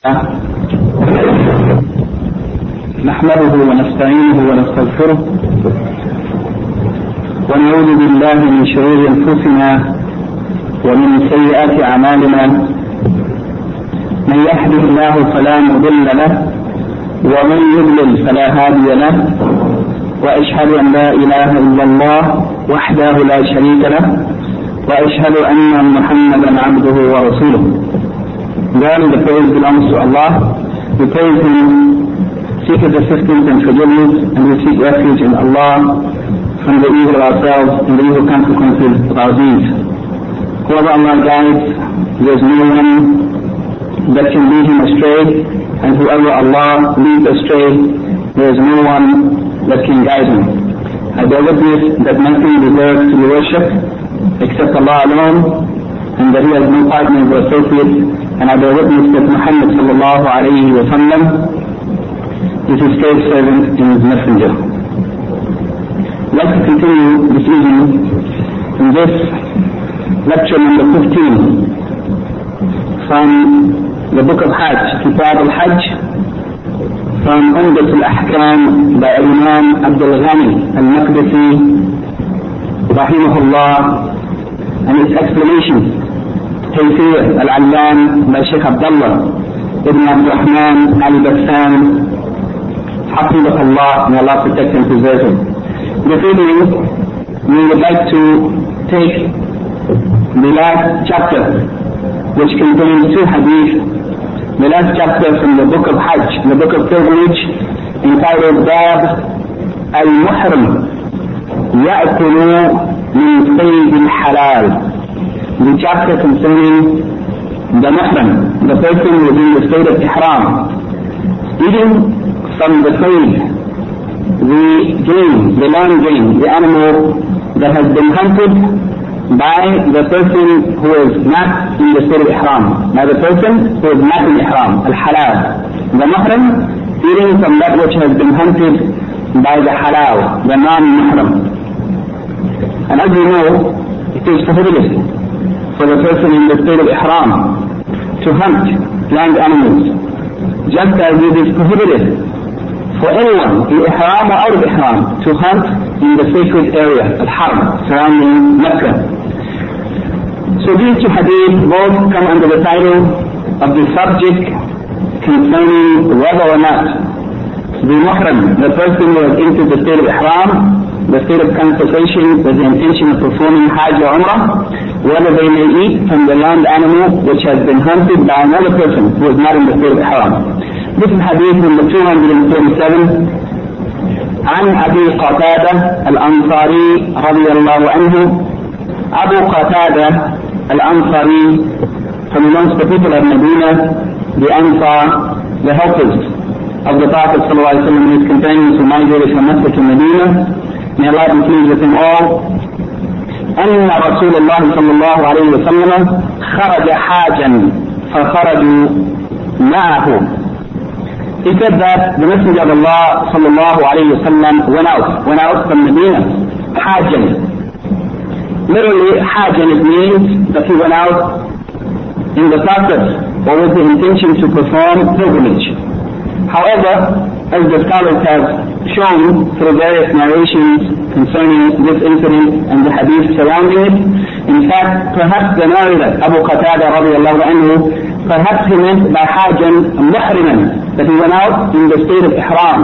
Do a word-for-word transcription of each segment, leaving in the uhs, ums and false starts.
نحمده ونستعينه ونستغفره ونعوذ بالله من شرور أنفسنا ومن سيئات أعمالنا. من يهده الله فلا مضل له ومن يضلل فلا هادي له، وأشهد أن لا إله إلا الله وحده لا شريك له، وأشهد أن محمدا عبده ورسوله. Then the praise belongs to Allah. We praise Him, seek His assistance and forgiveness, and we seek refuge in Allah from the evil of ourselves and the evil consequences of our deeds. Whoever Allah guides, there is no one that can lead him astray, and whoever Allah leads astray, there is no one that can guide him. I bear witness that nothing deserves to be worshipped except Allah alone, and that He has no partners or associates, and I bear witness that Muhammad sallallahu alayhi wa sallam is His slave servant and His messenger. I'd like to continue this evening in this lecture number fifteen from the book of Hajj, Kitab al-Hajj, from Umdat al-Ahkam by Imam Abdul Ghani al-Maqdisi rahimahullah, and its explanations, Tafsir al-Allam by Sheikh Abdullah ibn Abdurrahman al-Bassam, Hafidahullah, may Allah protect and preserve him. This evening we would like to take the last chapter, which contains two hadith, the last chapter from the book of Hajj, the book of pilgrimage, entitled Bab al-Muhrim Ya'kulu min Sayd al-Halal, the chapter concerning the Muhrim, the person who is in the state of Ihram, eating from the Sayd, the game, the land game, the animal that has been hunted by the person who is not in the state of Ihram, by the person who is not in Ihram, al-Halal. The Muhrim eating from that which has been hunted by the Halal, the non-Muhrim. And as you know, it is prohibited for the person in the state of Ihram to hunt land animals, just as it is prohibited for anyone in Ihram or out of Ihram to hunt in the sacred area, al-Haram, surrounding Mecca. So these two hadith both come under the title of the subject concerning whether or not the Muhrim, the person who has entered the state of Ihram, the state of consecration with the intention of performing Hajj or Umrah, whether they may eat from the land animal which has been hunted by another person who is not in the state of Ihram. This is hadith number two hundred thirty-seven. عن أبي قتادة الأنصاري رضي الله عنه. Abu Qatada al-Ansari, from amongst the people of Medina, the Ansar, the helpers of the Prophet sallallahu alaihi wasallam and his companions who migrated from Mecca to Medina, may Allah be pleased with them all. أن رسول الله صلى الله عليه وسلم خرج حاجا فخرجوا معه. He said that the Messenger of Allah sallallahu alayhi wa sallam went out, went out from Medina, hajjan. Literally, hajjan, it means that he went out in the process or with the intention to perform pilgrimage. However, as the scholars have shown through various narrations concerning this incident and the hadith surrounding it, in fact, perhaps the narrator, Abu Qatada radiallahu anhu, perhaps he meant by hajjan muhriman, that he went out in the state of Ihram,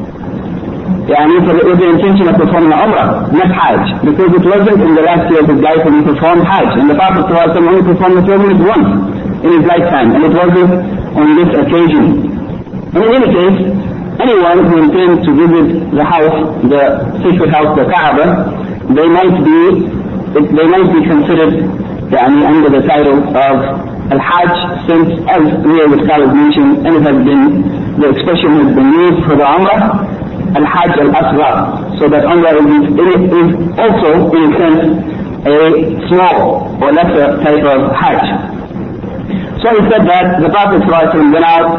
yani with the intention of performing Umrah, not Hajj, because it wasn't in the last year of his life when he performed Hajj, and the Prophet only performed the pilgrimage once in his lifetime, and it wasn't on this occasion. And in any case, anyone who intends to visit the house, the sacred house, the Kaaba, they might be, they might be considered yani, under the title of Al-Hajj, since as we the scholars mentioned, and it has been, the expression has been used for the Umrah, Al-Hajj al-Asghar, so that Umrah is, is also, in a sense, a small or lesser type of Hajj. So he said that the Prophet went out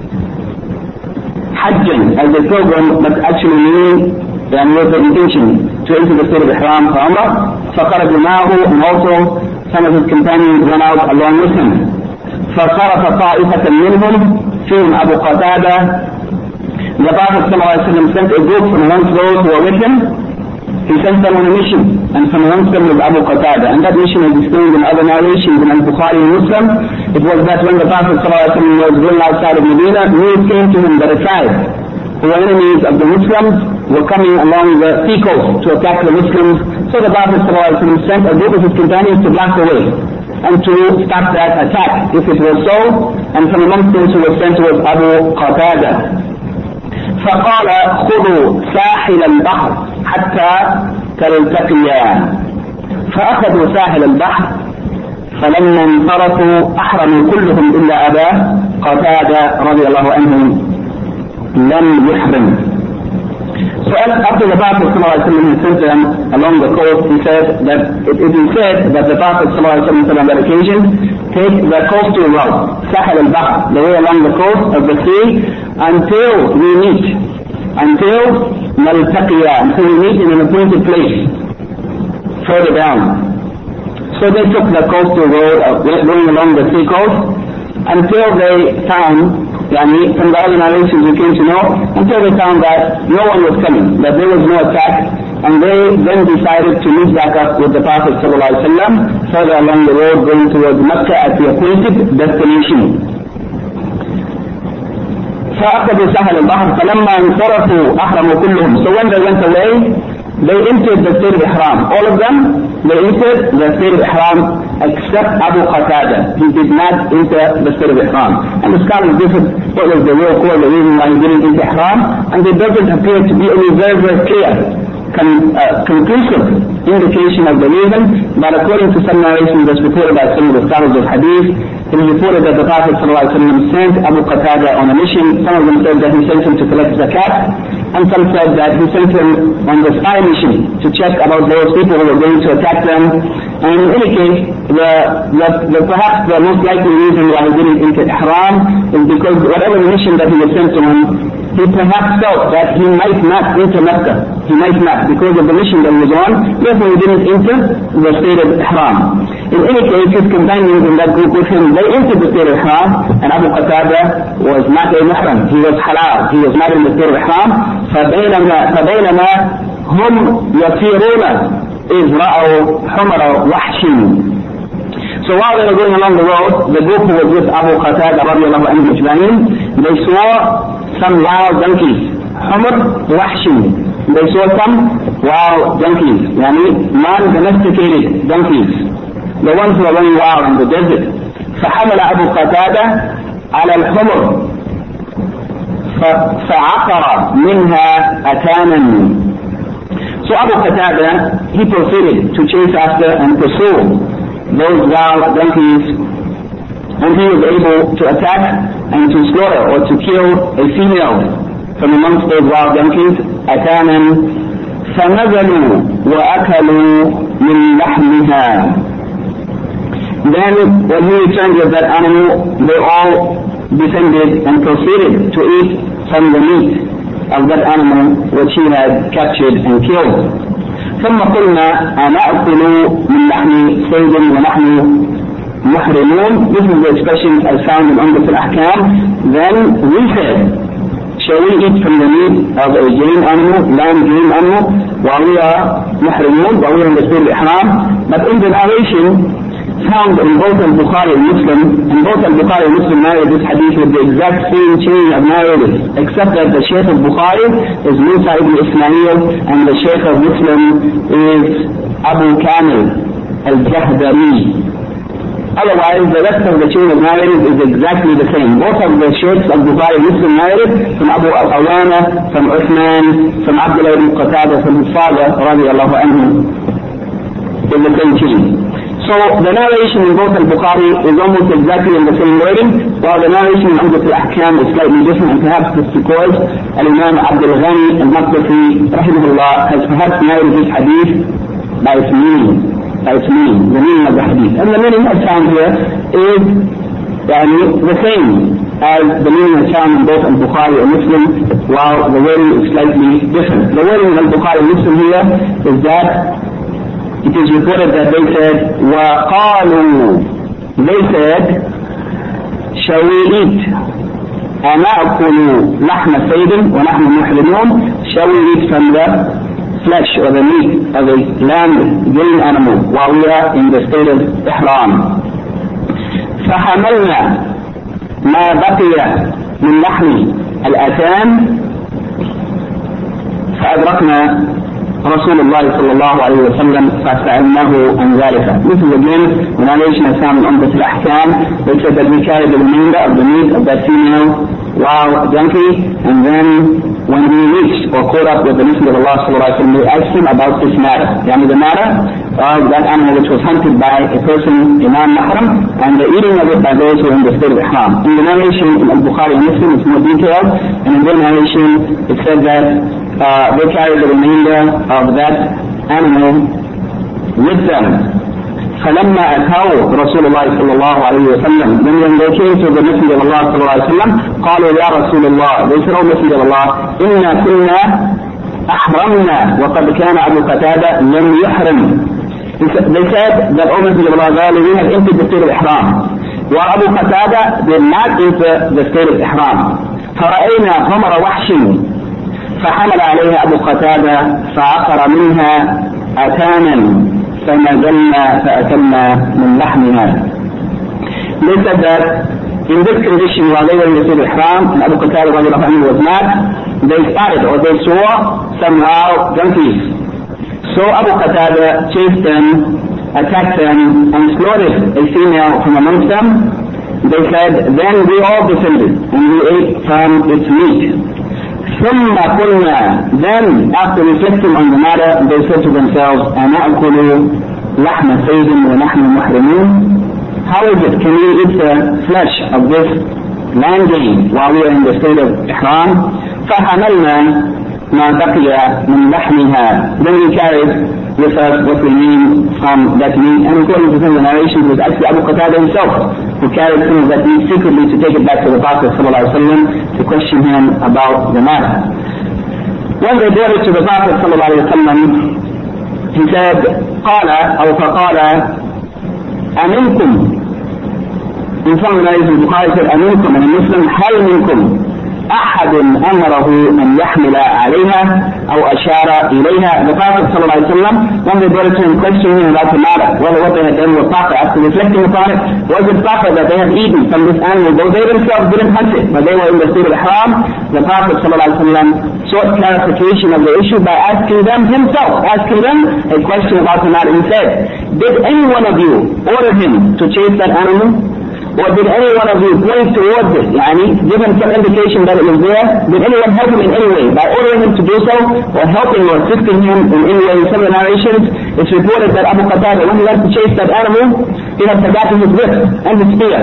hajjan as a pilgrim, but actually meaning and with the intention to enter the state of Ihram for Umrah. فَخَرَجُوا مَعَهُ, and also some of his companions went out along with him. فصرف طائفة منهم فيهم أبو قتادة. The Prophet ﷺ sent a group from amongst those who were with him. He sent them on a mission, and from amongst them was Abu Qatada. And that mission is explained in other narrations in Al-Bukhari and Muslim. It was that when the Prophet ﷺ was going outside of Medina, news came to him that a tribe who were enemies of the Muslims were coming along the sea coast to attack the Muslims. So the Prophet ﷺ sent a group of his companions to block the way and to stop that attack, if it was so. And from amongst those who were sent was Abu Qatada. فقال خذوا ساحل البحر حتى تلتقيا. فأخذوا ساحل البحر، فلما انصرفوا أحرموا كلهم إلا أبا قتادة رضي الله عنه لم يحرم. So after the Prophet ﷺ sent them along the coast, he said that it is said that the Prophet ﷺ said on that occasion, take the coastal route, Sahel al-Bahr, the way along the coast of the sea, until we meet, until naltaqiya, until we meet in an appointed place, further down. So they took the coastal road, uh, going along the sea coast, until they found, Yani, from the other narrations we came to know, until they found that no one was coming, that there was no attack, and they then decided to meet back up with the Prophet ﷺ further along the road going towards Mecca at the appointed destination. فأخذوا سهل البحر فلما انصرفوا أحرموا كلهم. So when they went away, they entered the state of Ihram. All of them, they entered the state of Ihram except Abu Qatada. He did not enter the state of Ihram. And the scholars differed what was the real core, the reason why he didn't enter Ihram, and it doesn't appear to be any very, very clear, con, uh, conclusive indication of the reason, but according to some narrations that's reported by some of the scholars of Hadith, it is reported that the Prophet ﷺ sent Abu Qatada on a mission. Some of them said that he sent him to collect zakat, and some said that he sent him on the spy mission to check about those people who were going to attack them. And in any case, the, the, the perhaps the most likely reason why he didn't enter Ihram is because whatever the mission that he was sent on, he perhaps felt that he might not enter Mecca. He might not, because of the mission that he was on, therefore he didn't enter the state of Ihram. In any case, his companions in that group with him, they entered the state of Ihram, and Abu Qatada was not a Muhram. He was halal. He was not in the state of Ihram. فبينما, فبينما هم يسيرون إذ رأوا حمر وحش. So while they were going along the road, the group who was with Abu Qatada radiallahu anhu ajma'in, they saw some wild donkeys. Humr wahshin. They saw some wild donkeys, yani non-domesticated donkeys. The ones who are running wild in the desert. فحمل أبو قتادة على الحمر فعقر منها أتانا. So Abu Qatada, he proceeded to chase after and pursue those wild donkeys, and he was able to attack and to slaughter or to kill a female from amongst those wild donkeys. أتانا فنزلوا وأكلوا من لحمها. Then when he returned with that animal, they all descended and proceeded to eat from the meat of that animal which he had captured and killed. ثم قلنا أنأكل من لحم صيد ونحن محرمون. This is the expression as found in Umdat al-Ahkam. Then we said, shall we eat from the meat of a game animal, lamb game animal, while we are muhrimun, while we are in the state of Ihram? But in the narration found in both al-Bukhari and Muslim, and both al-Bukhari and Muslim narrate this hadith with the exact same chain of narrators, except that the Shaykh of Bukhari is Musa ibn Ismail, and the Shaykh of Muslim is Abu Kamil al-Jahdari. Otherwise, the rest of the chain of narrators is exactly the same. Both of the Shaykhs of Bukhari and Muslim narrated from Abu Awana, from Uthman, from Abdullah ibn Qatada, from his father, radiallahu anhu, in the same chain. So the narration in both al-Bukhari is almost exactly in the same wording, while the narration in Umdat al-Ahkam is slightly different, and perhaps this because Al-Imam Abdul Ghani al-Maqdisi rahimahullah has perhaps narrated this hadith by its meaning, by its meaning, the meaning of the hadith. And the meaning as found here is yani, the same as the meaning is found in both al-Bukhari and Muslim, while the wording is slightly different. The wording in al-Bukhari and Muslim here is that it is reported that they said, وَقَالُوا, they said, shall we eat? أَنَأْكُلُ لَحْمَ صَيْدٍ وَنَحْنُ مُحْرِمُونَ? Shall we eat from the flesh or the meat of a land-dwelling animal while we are in the state of ihram? فَحَمَلْنَا مَا بَقِيَ مِنْ لَحْمِ الْأَتَانِ فأدركنا رسول الله صلى الله عليه وسلم فسألناه عن ذلك. This is again the narration of Imam Umdat al-Ahkam. They said that we carried the remainder of the meat of that female wild donkey, and then when we reached or caught up with the Messenger of Allah sallallahu alaihi wasallam, we asked him about this matter. Yani the matter of that animal which was hunted by a person in non-mahram and the eating of it by those who are in the state of ihram. In the narration in Al-Bukhari and Muslim it's more detailed, and in the narration it said that uh, they carried the remainder of that animal with them. فلما أتوا رسول الله صلى الله عليه وسلم, then when they came to the Messenger of Allah صلى الله عليه وسلم, قالوا يا رسول الله, they said, oh Messenger of Allah, إنا كنا أحرمنا وقد كان أبو قتادة لم يحرم. They said that, oh Messenger of Allah, we have entered the state of ihram, while Abu Qatada did not enter the state of ihram. فرأينا ثمر وحش فحمل عليها أبو قتادة فعقر منها أتانا فنزلنا فأكلنا من لحمها. They said that in this condition while they were in the state of ihram and Abu Qatada was not, they spotted or they saw some wild donkeys. So Abu Qatada chased them, attacked them, and slaughtered a female from amongst them. They said, then we all descended and we ate from its meat. ثم قلنا, then after reflecting on the matter, they said to themselves, أَنَأْكُلُ لَحْمَ صَيْدٍ وَنَحْنُ مُحْرِمُونَ? How is it, can we eat the flesh of this land game while we are in the state of ihram? فَحَمَلْنَا مَا بَقِيَ مِنْ لَحْمِهَا, then we carried with us what remained from that meat. And according to some of the narrations, it was actually Abu Qatada himself who carried some of that meat secretly to take it back to the Prophet ﷺ to question him about the matter. When they brought it to the Prophet ﷺ, he said, قال أو فقال أمنكم, in some of the narrations Bukhari said أمنكم, and in Muslim هل منكم أحد أمره أن يحمل عليها أو أشار إليها. The Prophet صلى الله عليه وسلم, when they brought it to him, questioning him about the matter, whether what they had done was proper, after reflecting upon it, was it proper that they had eaten from this animal, though they themselves didn't hunt it, but they were in the state of ihram. The Prophet صلى الله عليه وسلم sought clarification of the issue by asking them himself, asking them a question about the matter. He said, did any one of you order him to chase that animal? Or did any one of you point towards it, yani, give him some indication that it was there? Did anyone help him in any way by ordering him to do so, or helping or assisting him in any way? In some of the narrations, it's reported that Abu Qatada, when he went to chase that animal, he had forgotten his whip and his spear.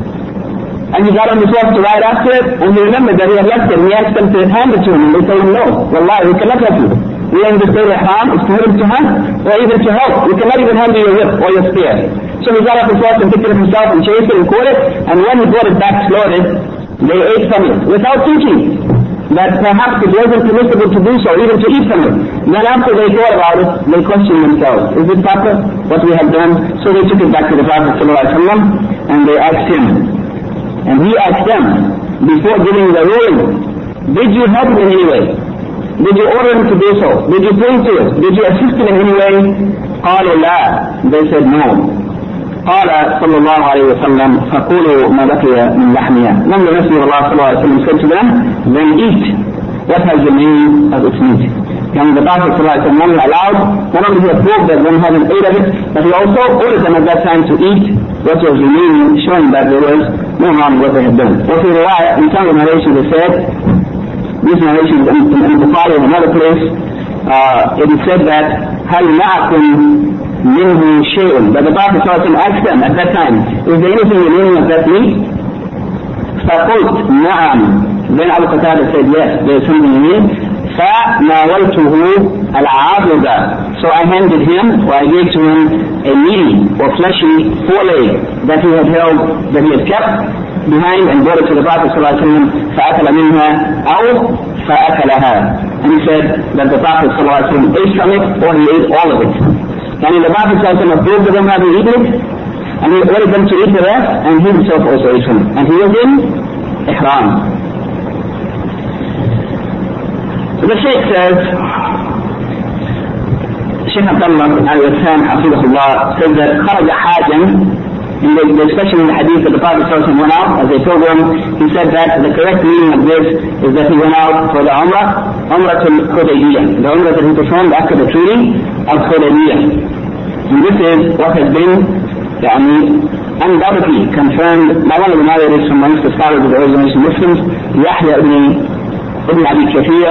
And he got on his horse to ride after it, and he remembered that he had left it, and he asked them to hand it to him, and they told him, no, wallahi, we cannot help you. We are in the state of ihram, it's permitted to hunt, or even to help. We cannot even handle your whip or your spear. So he got up his horse and picked it up himself and chased it and caught it, and when he brought it back slaughtered, they ate from it, without thinking that perhaps it wasn't permissible to do so, even to eat from it. Then after they thought about it, they questioned themselves, is it proper what we have done? So they took it back to the Prophet ﷺ, and they asked him. And he asked them, before giving the ruling, did you help him in any way? Did you order him to do so? Did you point to it? Did you assist him in any way? قالوا لا. They said no. قال صلى الله عليه وسلم فقولوا ما بقي من لحمها. Then the Messenger of Allah صلى الله عليه وسلم said to them, then eat what has remained of its meat. And the Prophet صلى الله عليه وسلم allowed, not only he approved that one having ate of it, but he also ordered them at that time to eat what was remaining, showing that there was no harm in what they had done. Also in some of the narrations they said, this narration in, in, in Bukhari in another place, uh, it is said that هل معكم منه شيء, that the Prophet asked them at that time, is there anything remaining of that meat? فقلت نعم. Then Abu Qatada said, yes, there is something remaining. فناولته العاضد, so I handed him, or I gave to him a meaty or fleshy foreleg that he had held, that he had kept behind, and brought it to the Prophet ﷺ, فأكل منها أو فأكلها. And he said that the Prophet ﷺ ate from it, or he ate all of it. And the Prophet ﷺ approved of them having eaten it, And he ordered them to eat the rest, and he himself also ate from it. And he was in ihram. So the Shaykh says, Shaykh Abdullah al-Wassam Hafidahullah said that خرج حاجا, in the, the expression in the hadith that the Prophet went out as a pilgrim, he said that the correct meaning of this is that he went out for the Umrah, Umrah al-Hudaybiyah, the Umrah that he performed after the treaty of Hudaybiyah. And this is what has been يعني, undoubtedly confirmed by one of the narrators from amongst the scholars of the original Muslims, Yahya ibn Ibn Abi Kathir,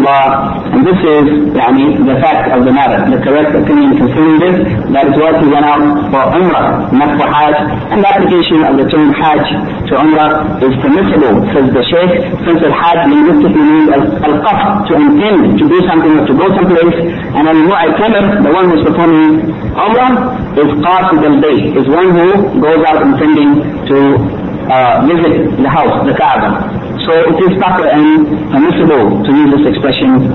and this is يعني, the fact of the matter, the correct opinion concerning this, that is what he went out for Umrah, not for Hajj, and the application of the term Hajj to Umrah is permissible, says the Shaykh, since the Hajj linguistically means al-qasd, to intend to do something or to go someplace, and al-mu'tamir, the one who is performing Umrah, is qasid al-bayt, is one who goes out intending to uh, visit the house, the Kaaba. So it is proper and permissible to use this expression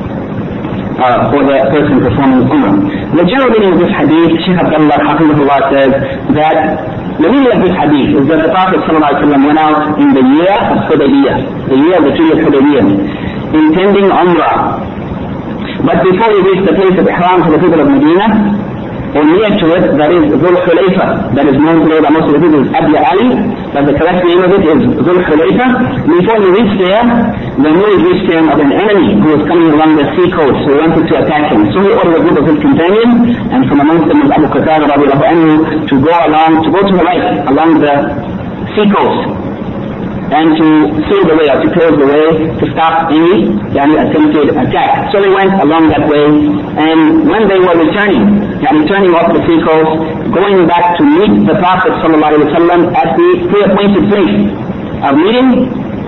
uh, for the person performing Umrah. The general meaning of this hadith, Shaykh Abdullah Hafidahullah says that the meaning of this hadith is that the Prophet ﷺ went out in the year of Hudaybiyah, the year of the Treaty of Hudaybiyah, intending Umrah. But before he reached the place of Ihram for the people of Medina, or near to it, that is Dhul Hulayfa, that is known today by most of the people as Abya Ali, but the correct name of it is Dhul Hulayfa. Before he reached there, the news reached him of an enemy who was coming along the sea coast, who wanted to attack him. So he ordered a group of his companions, and from amongst them was Abu Qatada radiallahu anhu, to go along, to go to the right, along the sea coast, and to seal the way, or to close the way, to stop any yani, attempted attack. So they went along that way, and when they were returning, yani, turning off the sea coast, going back to meet the Prophet ﷺ at the pre-appointed place of meeting,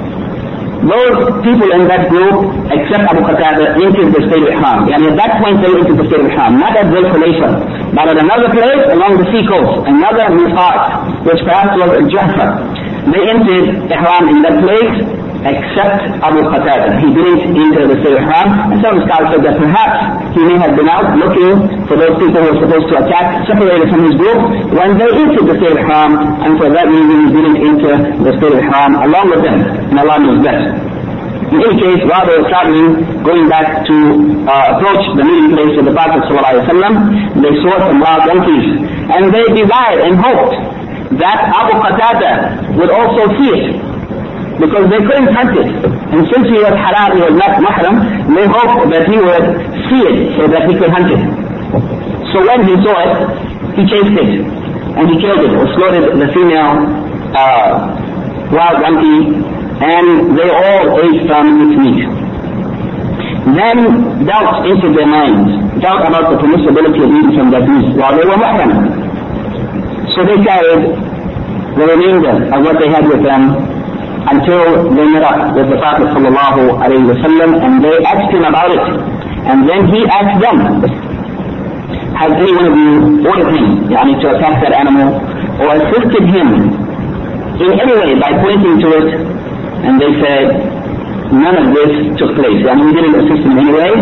those people in that group, except Abu Qatada, entered the state of Ihram. Yani at that point they entered the state of Ihram, not at Dhul Hulayfa, but at another place along the sea coast, another miqat, which perhaps was Juhfa. They entered Ihram in that place, except Abu Qatada. He didn't enter the state of Ihram, and some scholars said that perhaps he may have been out looking for those people who were supposed to attack, separated from his group, when they entered the state of Ihram, and for that reason he didn't enter the state of Ihram along with them, and Allah knows best. In any case, while they were traveling, going back to uh, approach the meeting place of the Prophet ﷺ, they saw some wild donkeys, and they desired and hoped that Abu Qatada would also see it, because they couldn't hunt it, and since he was halal, he was not mahram, they hoped that he would see it so that he could hunt it. So when he saw it, he chased it, and he killed it, or slaughtered the female uh, wild donkey, and they all ate from its meat. Then doubt entered their minds, doubt about the permissibility of eating from that meat while they were mahram. So they carried the remainder of what they had with them until they met up with the Prophet sallallahu alayhi wa sallam, and they asked him about it. And then he asked them, has any one of you ordered him yani, to attack that animal, or assisted him in any way by pointing to it? And they said, none of this took place. I mean, we didn't assist him in any way.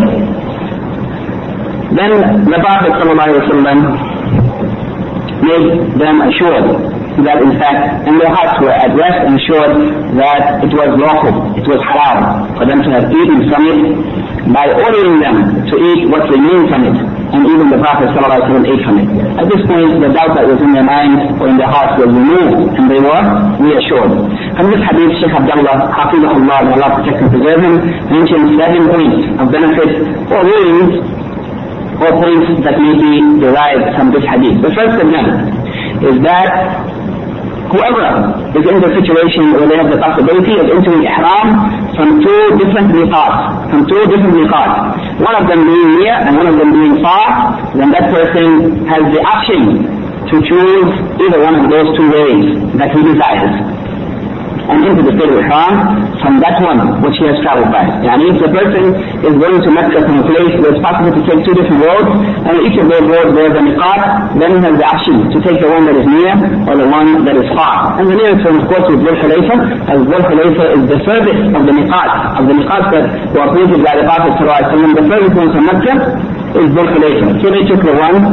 Then the Prophet sallallahu alayhi wa sallam made them assured that in fact, and their hearts were at rest and assured that it was lawful, it was halal for them to have eaten from it, by ordering them to eat what remained from it, and even the Prophet ﷺ ate from it. At this point, the doubt that was in their minds or in their hearts was removed, and they were reassured. From this hadith, Shaykh Abdullah, Hafidahullah, may Allah protect and preserve him, mentioned seven points of benefit or rulings or points that may be derived from this hadith. The first of them is that whoever is in the situation where they have the possibility of entering ihram from two different miqats, from two different miqats, one of them being near and one of them being far, then that person has the option to choose either one of those two ways that he desires, and into the state of ihram from that one which he has traveled by. And if the person is going to Mecca from a place where it's possible to take two different roads, and each of those roads there's a miqat, then he has the option to take the one that is near or the one that is far. And the nearest one, of course, is Dhul Hulayfa, as Dhul Hulayfa is the furthest of the miqat, of the miqats that were appointed by the Prophet ﷺ. The furthest one from Mecca is Dhul Hulayfa. So they took the one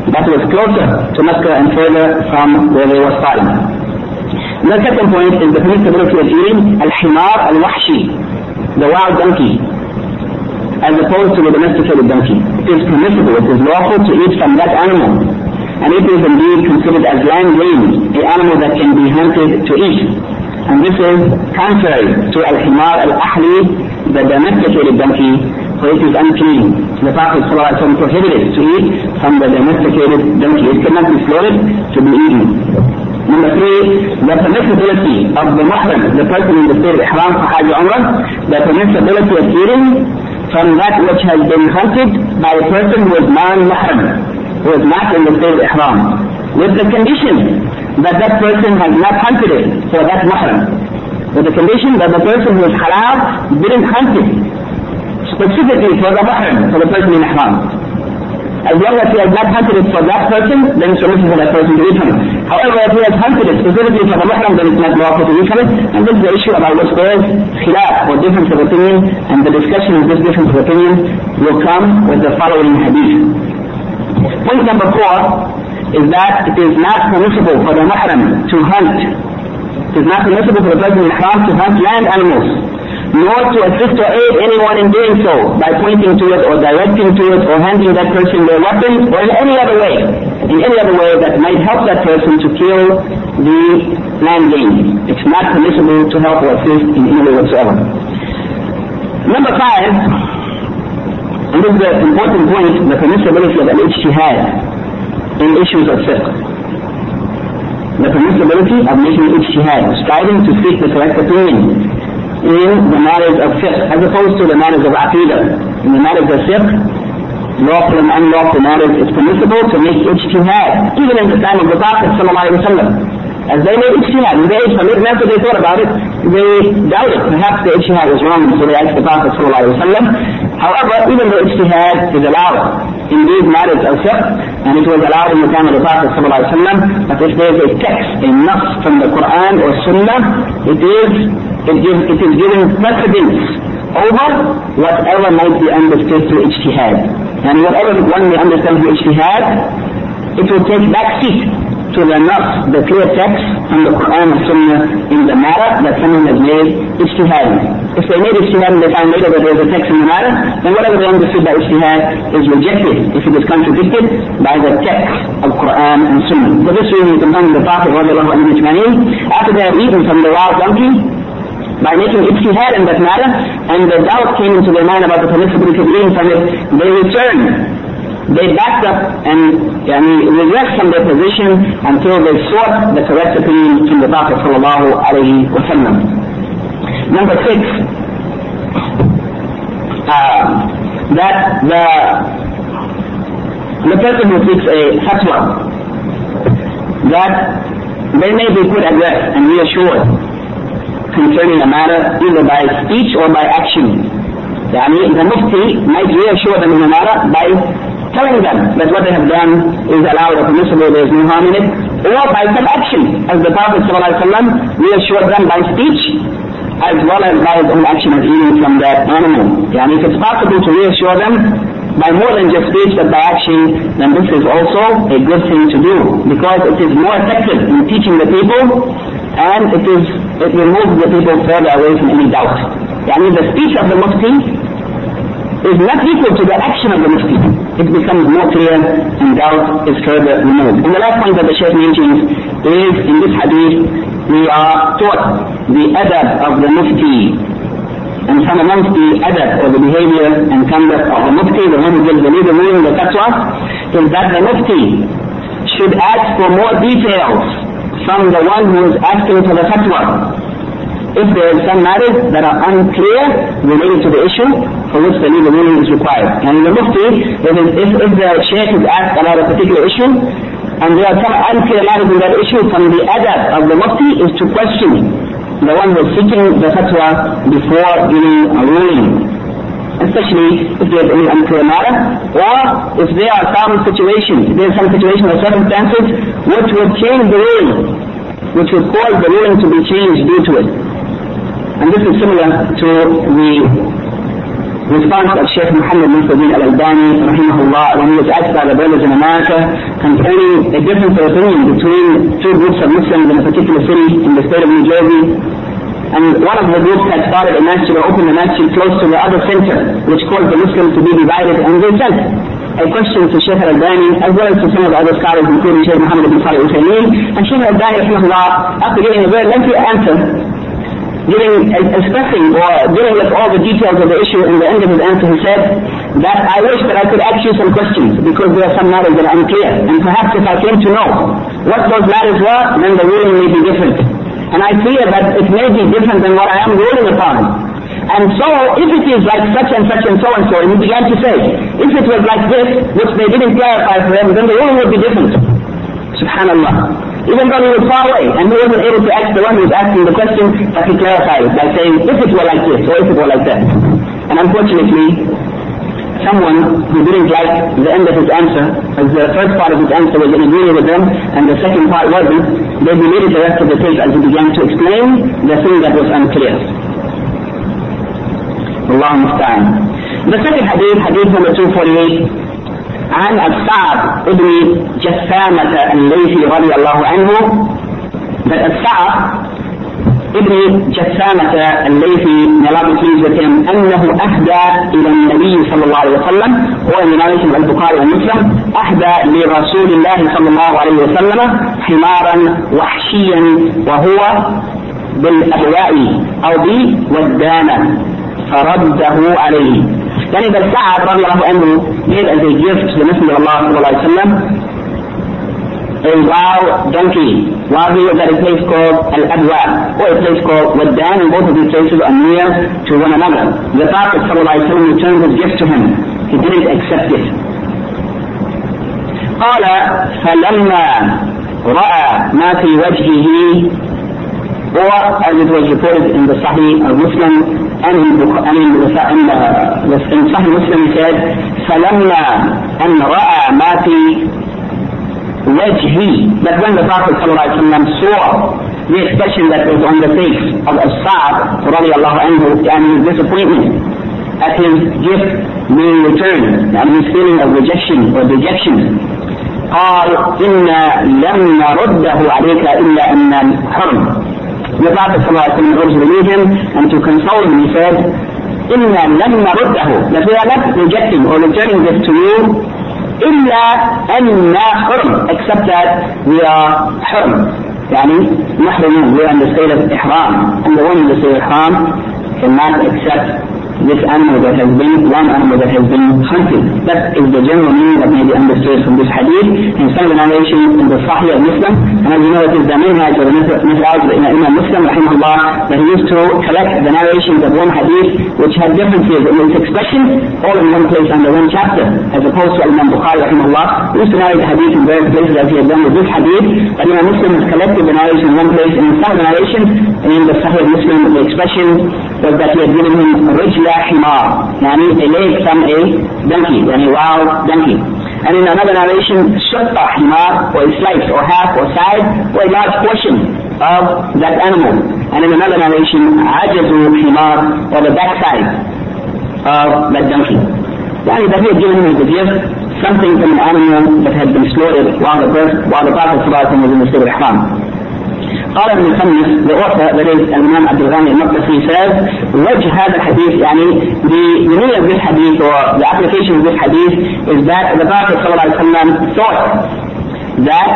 that was closer to Mecca and further from where they were starting. The second point is the permissibility of eating al-himar al-wahshi, the wild donkey, as opposed to the domesticated donkey. It is permissible, it is lawful to eat from that animal, and it is indeed considered as land game, an animal that can be hunted to eat. And this is contrary to al-himar al-ahli, the domesticated donkey, for it is unclean. The Prophet ﷺ prohibited to eat from the domesticated donkey. It cannot be slaughtered to be eaten. Number three, the permissibility of the muhrim, the person in the state of ihram for Hajj Umrah, the permissibility of eating from that which has been hunted by a person who is non-muhrim, who is not in the state of ihram, with the condition that that person has not hunted it for that muhrim, with the condition that the person who is halal didn't hunt it specifically for the muhrim, for the person in ihram. As long as he has not hunted it for that person, then it's permissible for that person to eat from it. However, if he has hunted it specifically for the muhrim, then it's not lawful to eat from it. And this is the issue about which there is khilaf, or difference of opinion, and the discussion of this difference of opinion will come with the following hadith. Point number four is that it is not permissible for the muhrim to hunt. It is not permissible for the person in ihram to hunt land animals, nor to assist or aid anyone in doing so by pointing to it or directing to it or handing that person their weapon or in any other way, in any other way that might help that person to kill the land game. It's not permissible to help or assist in any way whatsoever. Number five, and this is the important point, the permissibility of al-ijtihad in issues of fiqh. The permissibility of making ijtihad, striving to seek the correct opinion in the matters of fiqh, as opposed to the matters of aqidah. In the matters of fiqh, lawful and unlawful matters, it's permissible to make ijtihad, even in the time of the Prophet sallallahu alaihi wasallam. As they made ijtihad, they ate from it, and after they thought about it, they doubted. Perhaps the ijtihad was wrong, so they asked the Prophet sallallahu alaihi wasallam. However, even though ijtihad is allowed in these matters of fiqh, and it was allowed in the time of the Prophet sallallahu alaihi wasallam, but if there is a text, a nas from the Quran or Sunnah, it is It, gives, it is giving precedence over whatever might be understood through ijtihad. And whatever one may understand through ijtihad, it will take back seat to the nas, the clear text from the Quran and Sunnah in the matter that someone has made ijtihad. If they made ijtihad and they find later that there is a text in the matter, then whatever they understood by ijtihad is rejected if it is contradicted by the text of Quran and Sunnah. For this reason, the companions of the Prophet, after they have eaten from the wild donkey, by making ijtihad in that matter, and the doubt came into their mind about the permissibility of eating from it, they returned. They backed up and yani, regressed from their position until they sought the correct opinion from the Prophet sallallahu alaihi wasallam. Number six, uh, that the the person who seeks a fatwa, that they may be put at rest and reassured concerning a matter either by speech or by action. Yani, the mufti might reassure them in the matter by telling them that what they have done is allowed or permissible, there is no harm in it, or by some action, as the Prophet ﷺ reassured them by speech as well as by his own action of eating from that animal. Yani, if it's possible to reassure them by more than just speech but by action, then this is also a good thing to do, because it is more effective in teaching the people, and it is it removes the people further away from any doubt. Yani, the speech of the mufti is not equal to the action of the mufti. It becomes more clear and doubt is further removed. And the last point that the Shaykh mentions is, in this hadith, we are taught the adab of the mufti. And from amongst the adab, or the behavior and conduct of the mufti, the one who gives the legal ruling, the fatwa, is that the mufti should ask for more details from the one who is asking for the fatwa. If there are some matters that are unclear related to the issue for which the legal ruling is required. And the mufti, if, if, if the shaykh is asked about a particular issue, and there are some unclear matters in that issue, from the adab of the mufti is to question the one who is seeking the fatwa before giving a ruling. Especially if there is any unclear matter, or if there are some situations, if there is some situation or circumstances which would change the ruling, which would cause the ruling to be changed due to it. And this is similar to the response of Sheikh Muhammad Nasruddin al-Albani, rahimahullah, when he was asked by the brothers in America concerning a difference of opinion between two groups of Muslims in a particular city in the state of New Jersey. And one of the groups had started a masjid or opened a masjid close to the other center, which caused the Muslims to be divided. And they sent a question to Sheikh al-Albani, as well as to some of the other scholars, including Sheikh Muhammad ibn Salih al-Uthaymeen. And Sheikh al-Albani, rahimahullah, after giving a very lengthy answer, giving, expressing or dealing with all the details of the issue, in the end of his answer he said that I wish that I could ask you some questions, because there are some matters that are unclear, and perhaps if I came to know what those matters were, then the ruling may be different. And I fear that it may be different than what I am ruling upon. And so, if it is like such and such and so and so, and he began to say, if it was like this, which they didn't clarify for them, then the ruling would be different. Subhanallah. Even though he was far away, and he wasn't able to ask the one who was asking the question, but he clarified it by saying, if it were like this, or if it were like that. And unfortunately, someone who didn't like the end of his answer, as the first part of his answer was in agreement with them, and the second part wasn't, they deleted the rest of the tape as he began to explain the thing that was unclear. Allah musta'an. The second hadith, hadith number two forty-eight, عن السعد ابن جثامة الليثي رضي الله عنه, that السعد ابن جثامة الليثي, may Allah be pleased with him, أنه أهدى إلى النبي صلى الله عليه وسلم, هو من narration of البخاري ومسلم, أهدى لرسول الله صلى الله عليه وسلم حمارا وحشيا وهو بالأبواء أو بالودانة فرده عليه. يعني that Sa'ad radiallahu anhu gave as a gift to the Messenger of Allah sallallahu alayhi wa sallam a wild donkey while he was at a place called Al-Adwa, or a place called Waddan, and both of these places are near to one another. The Prophet sallallahu alayhi wa sallam returned his gift to him. He didn't accept it. قال فلما رأى ما في وجهه, or as it was reported in the Sahih of Muslim, and in, and in, the, in, the, in Sahih Muslim he said, فَلَمَّا أَنْ رَأَى مَا فِي وَجْهِي, that when the Prophet ﷺ saw the expression that was on the face of As-Sa'd radiallahu anhu, and his disappointment at his gift being returned, and his feeling of rejection or dejection, قال إِنَّا لَمْ نَرُدَّهُ عَلَيْكَ إِلَّا أَنَّ الْحَرْمِ. The Prophet ﷺ urged to relieve him and to console him. He said, إِنَّا لَمْ نَرُدَّهُ, that we are not rejecting or returning this to you, إِلَّا أَنَّا حُرْمٌ, except that we are حُرْم, يعني محرمون, we are in the state of ihram, and the one in the state of ihram cannot accept this animal that has been, one animal that has been hunted. That is the general meaning that may be understood from this hadith. In some of the narrations in the Sahih of Muslim, and as you know, it is the manhaj or the methodology of Imam Muslim, rahimahullah, that he used to collect the narrations of one hadith which had differences in its expression, all in one place under one chapter, as opposed to Imam Bukhari, rahimahullah, who used to narrate the hadith in various places as he had done with this hadith. But Imam Muslim has collected the narration in one place, and in some of the narrations, and in the Sahih of Muslim, the expression was that he had given him rajla حمار, يعني a leg from a donkey, يعني wild donkey. And in another narration, shatta himar, or a slice or half or side or a large portion of that animal. And in another narration, ajazu himar, or the backside of that donkey. Yani that he had given him as a gift something from an animal that had been slaughtered while the, while the Prophet was in the state of ihram. قال ابن الخميس, the author, that is Imam Abdul Ghani al-Maqdisi, says, وجه هذا الحديث, يعني the meaning of this hadith or the application of this hadith is that the Prophet ﷺ thought that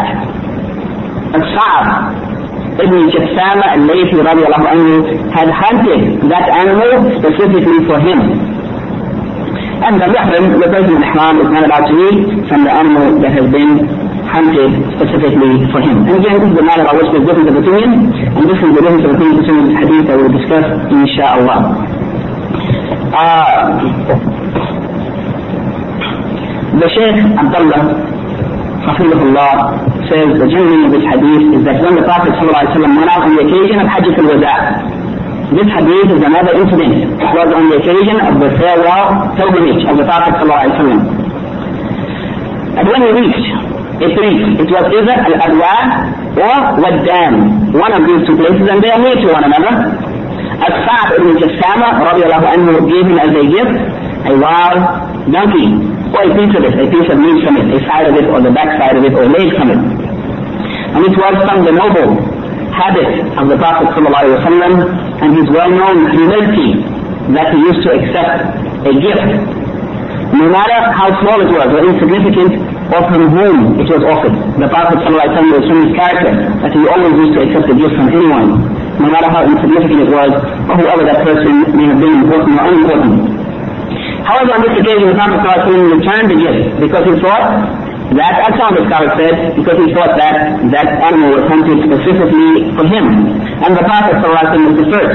As-Sa'd ibn Jathama al-Laythi radiallahu anhu had hunted that animal specifically for him. And the Muhrim, the person in ihram, is not allowed to eat from the animal that has been hunted specifically for him. And again, this is the matter about which there's difference of opinion, and this is the difference of opinion concerning this hadith that we will discuss, inshaAllah. Uh, the Shaykh Abdullah, Hafizahullah, says the general meaning of this hadith is that when the Prophet ﷺ went out on the occasion of Hajj al-Wada', this hadith is another incident. It was on the occasion of the farewell pilgrimage of the Prophet ﷺ. And when he reached, it reached, it was either Al-Adwa or Waddan, one of these two places, and they are near to one another. As-Sa'd ibn Jassama radiallahu anhu gave him as a gift a wild donkey, or a piece of it, a piece of meat from it, a side of it, or the back side of it, or a leg from it. And it was from the noble habit of the Prophet ﷺ and his well-known humility that he used to accept a gift, no matter how small it was or insignificant, or from whom it was offered. The Prophet ﷺ was from his character that he always used to accept a gift from anyone, no matter how insignificant it was, or whoever that person may have been, important or unimportant. However, on this occasion, the Prophet ﷺ returned the gift because he thought that, as some of the scholars said, because he thought that that animal was hunted specifically for him. And the Prophet ﷺ was the first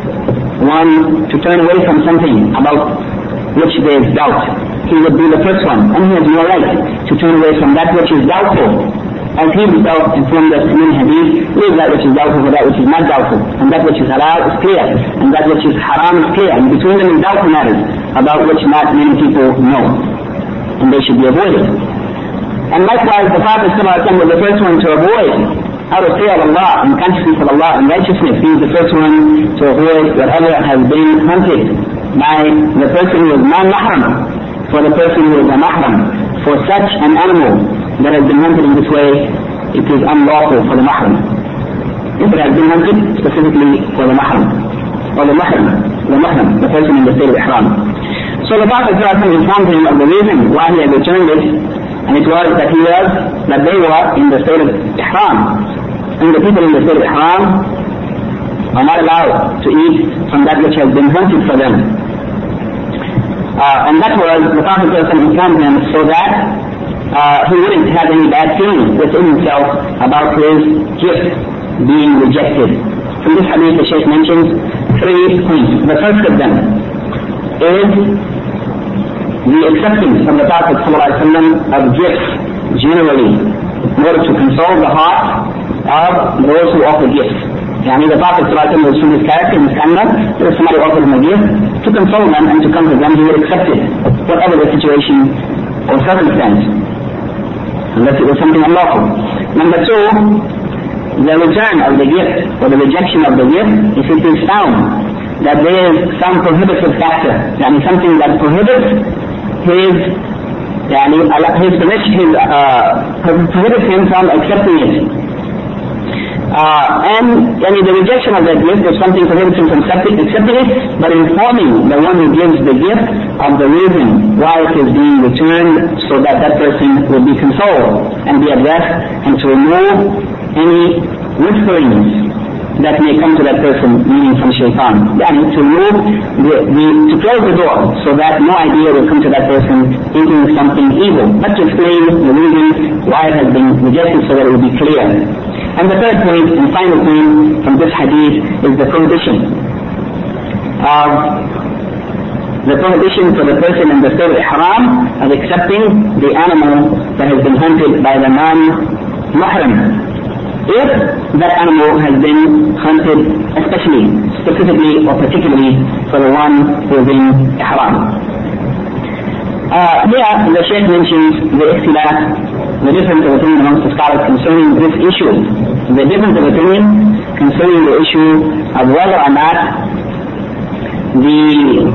one to turn away from something about which there is doubt. He would be the first one, and he has no right to turn away from that which is doubtful. As he himself informed us in hadith, leave that which is doubtful for that which is not doubtful, and that which is halal is clear, and that which is haram is clear, and between them is doubtful matters about which not many people know, and they should be avoided. And likewise, the Prophet ﷺ was the first one to avoid, out of fear of Allah and consciousness of Allah and righteousness, he was the first one to avoid whatever has been hunted by the person who is non-mahram, for the person who is a mahram. For such an animal that has been hunted in this way, it is unlawful for the mahram. If it has been hunted specifically for the mahram, or the mahram, the mahram, the person in the state of ihram. So the Prophet ﷺ informed him of the reason why he had returned it, and it was that he was, that they were in the state of ihram. And the people in the state of ihram are not allowed to eat from that which has been hunted for them. Uh, and that was, the Prophet informed him so that uh, he wouldn't have any bad feelings within himself about his gift being rejected. From this hadith, the Shaykh mentions three points. The first of them is the acceptance from the Prophet ﷺ of gifts generally, in order to console the heart of those who offer gifts. Yani the Prophet ﷺ was from his character and his conduct, if somebody offered him a gift, to console them and to comfort them, he would accept it, whatever the situation or circumstance, unless it was something unlawful. Number two, the return of the gift, or the rejection of the gift, if it is found that there is some prohibitive factor, yani something that prohibits his, yani, his permission, his, uh, prohibits him from accepting it. Uh, and I mean, the rejection of that gift is something prohibits him from accepting it, but informing the one who gives the gift of the reason why it is being returned, so that that person will be consoled and be at rest, and to remove any whisperings that may come to that person, meaning from shaitan. And to remove, the, the, to close the door so that no idea will come to that person thinking something evil, but to explain the reason why it has been rejected so that it will be clear. And the third point and final point from this hadith is the prohibition of the prohibition for the person in the state of ihram of accepting the animal that has been hunted by the non-mahram, if that animal has been hunted especially, specifically or particularly for the one who is in ihram. Uh, here the Shaykh mentions the ikhtilaf, the difference of opinion amongst the scholars concerning this issue. The difference of opinion concerning the issue of whether or not the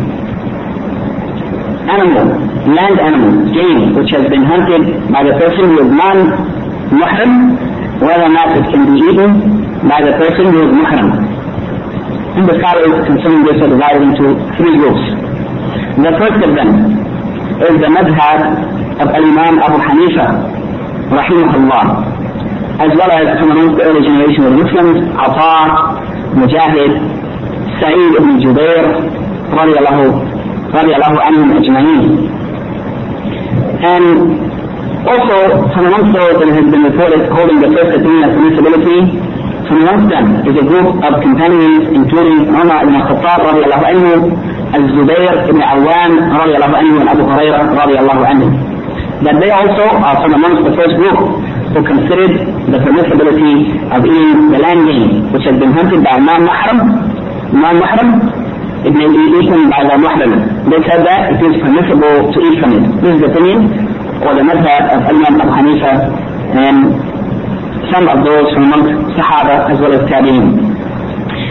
animal, land animal, game, which has been hunted by the person who is non-muhrim, whether or not it can be eaten by the person who is muhrim. And the scholars concerning this are divided into three groups. The first of them is the madhab of Al-Imam Abu Hanifa, rahimahullah, as well as from amongst the early generation of the Muslims, Ata, Mujahid, Sa'id ibn Jubair, radiyallahu anhum ajma'in. And also, from amongst those that have been reported holding the first opinion of permissibility, from amongst them is a group of companions, including Umar ibn Khattab radiyallahu anhu, Al-Zubayr ibn Awwan radiyallahu anhu, and Abu Hurairah radiyallahu anhu. That they also are from amongst the first group who considered the permissibility of eating the land game, which has been hunted by a non-mahram, non-mahram, it may be eaten by the muhrim. They said that it is permissible to eat from it. This is the opinion, or the madhab of Imam Abu Hanifa and some of those from amongst Sahaba as well as Tabi'in.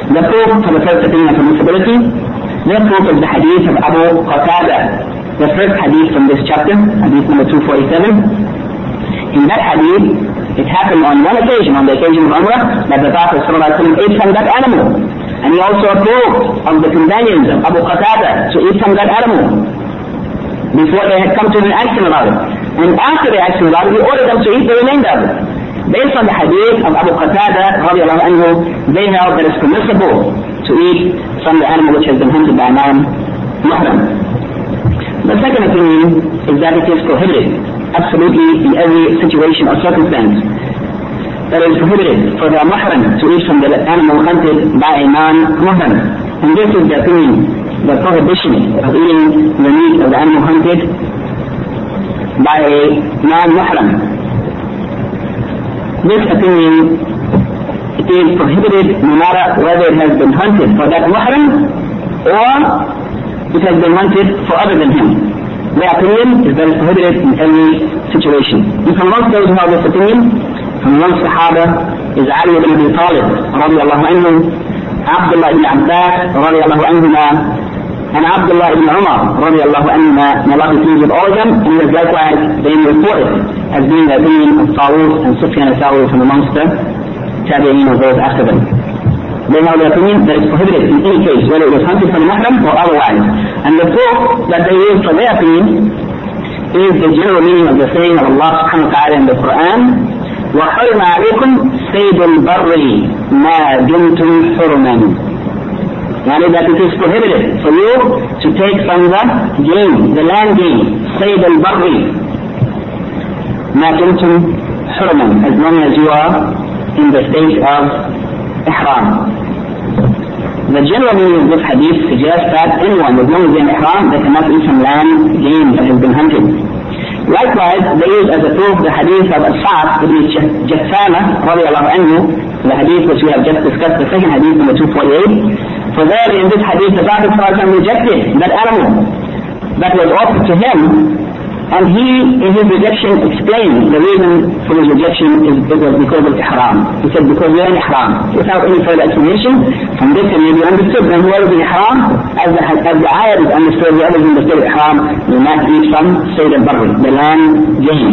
The proof for the first opinion of permissibility, the proof is the hadith of Abu Qatada, the first hadith from this chapter, hadith number two forty-seven. In that hadith, it happened on one occasion, on the occasion of Umrah, that the Prophet ﷺ ate from that animal. And he also approved of the companions of Abu Qatada to eat from that animal before they had come to an action about it. And after the action about it, he ordered them to eat the remainder of it. Based on the hadith of Abu Qatada, radiallahu anhu, they held that it's permissible to eat from the animal which has been hunted by a non-muhram. The second opinion is that it is prohibited, absolutely in every situation or circumstance, that it is prohibited for the muhram to eat from the animal hunted by a non-muhram. And this is the opinion, the prohibition of eating the meat of the animal hunted by a non-muhram. This opinion, it is prohibited no matter whether it has been hunted for that muhram or it has been hunted for other than him. Their opinion is that it's prohibited in every situation. And from amongst those who have this opinion, from amongst Sahaba is Ali ibn Abi Talib, radiallahu anhu, Abdullah ibn Abbas, radiallahu anhuma, and Abdullah ibn Umar, radiallahu anhuma, may Allah be pleased with all of them, and he is likewise being reported as being the opinion of Tawus and Sufyan al-Thawri from amongst the Tabi'in of those after them. They have the opinion that it's prohibited in any case, whether it was hunted from the mahram or otherwise. And the proof that they use for their opinion is the general meaning of the saying of Allah subhanahu wa ta'ala in the Quran, وَحَرِمَ عَلَيْكُمْ سَيْدُ الْبَرِّ مَا دُمْتُمْ حُرُمًا. That is, that it is prohibited for you to take from the game, the land game, سَيْدُ الْبَرِّ مَا دُمْتُمْ حُرُمًا, as long as you are in the state of ihram. The general meaning of this hadith suggests that anyone, as long as they're in ihram, they cannot eat from land game that has been hunted. Likewise, they use as a proof the hadith of As-Sa'd ibn Jassama, radiallahu anhu, the hadith which we have just discussed, the second hadith number two forty-eight. For there in this hadith, the Prophet rejected that animal that was offered to him, and he, in his rejection, explained the reason for his rejection is it was because of ihram. He said, because we are in ihram. Without any further explanation, from this it may be understood that whoever is in ihram, as the, as the ayah is understood, whoever is in the state of ihram will not eat from Sayd al-Barri, the land game.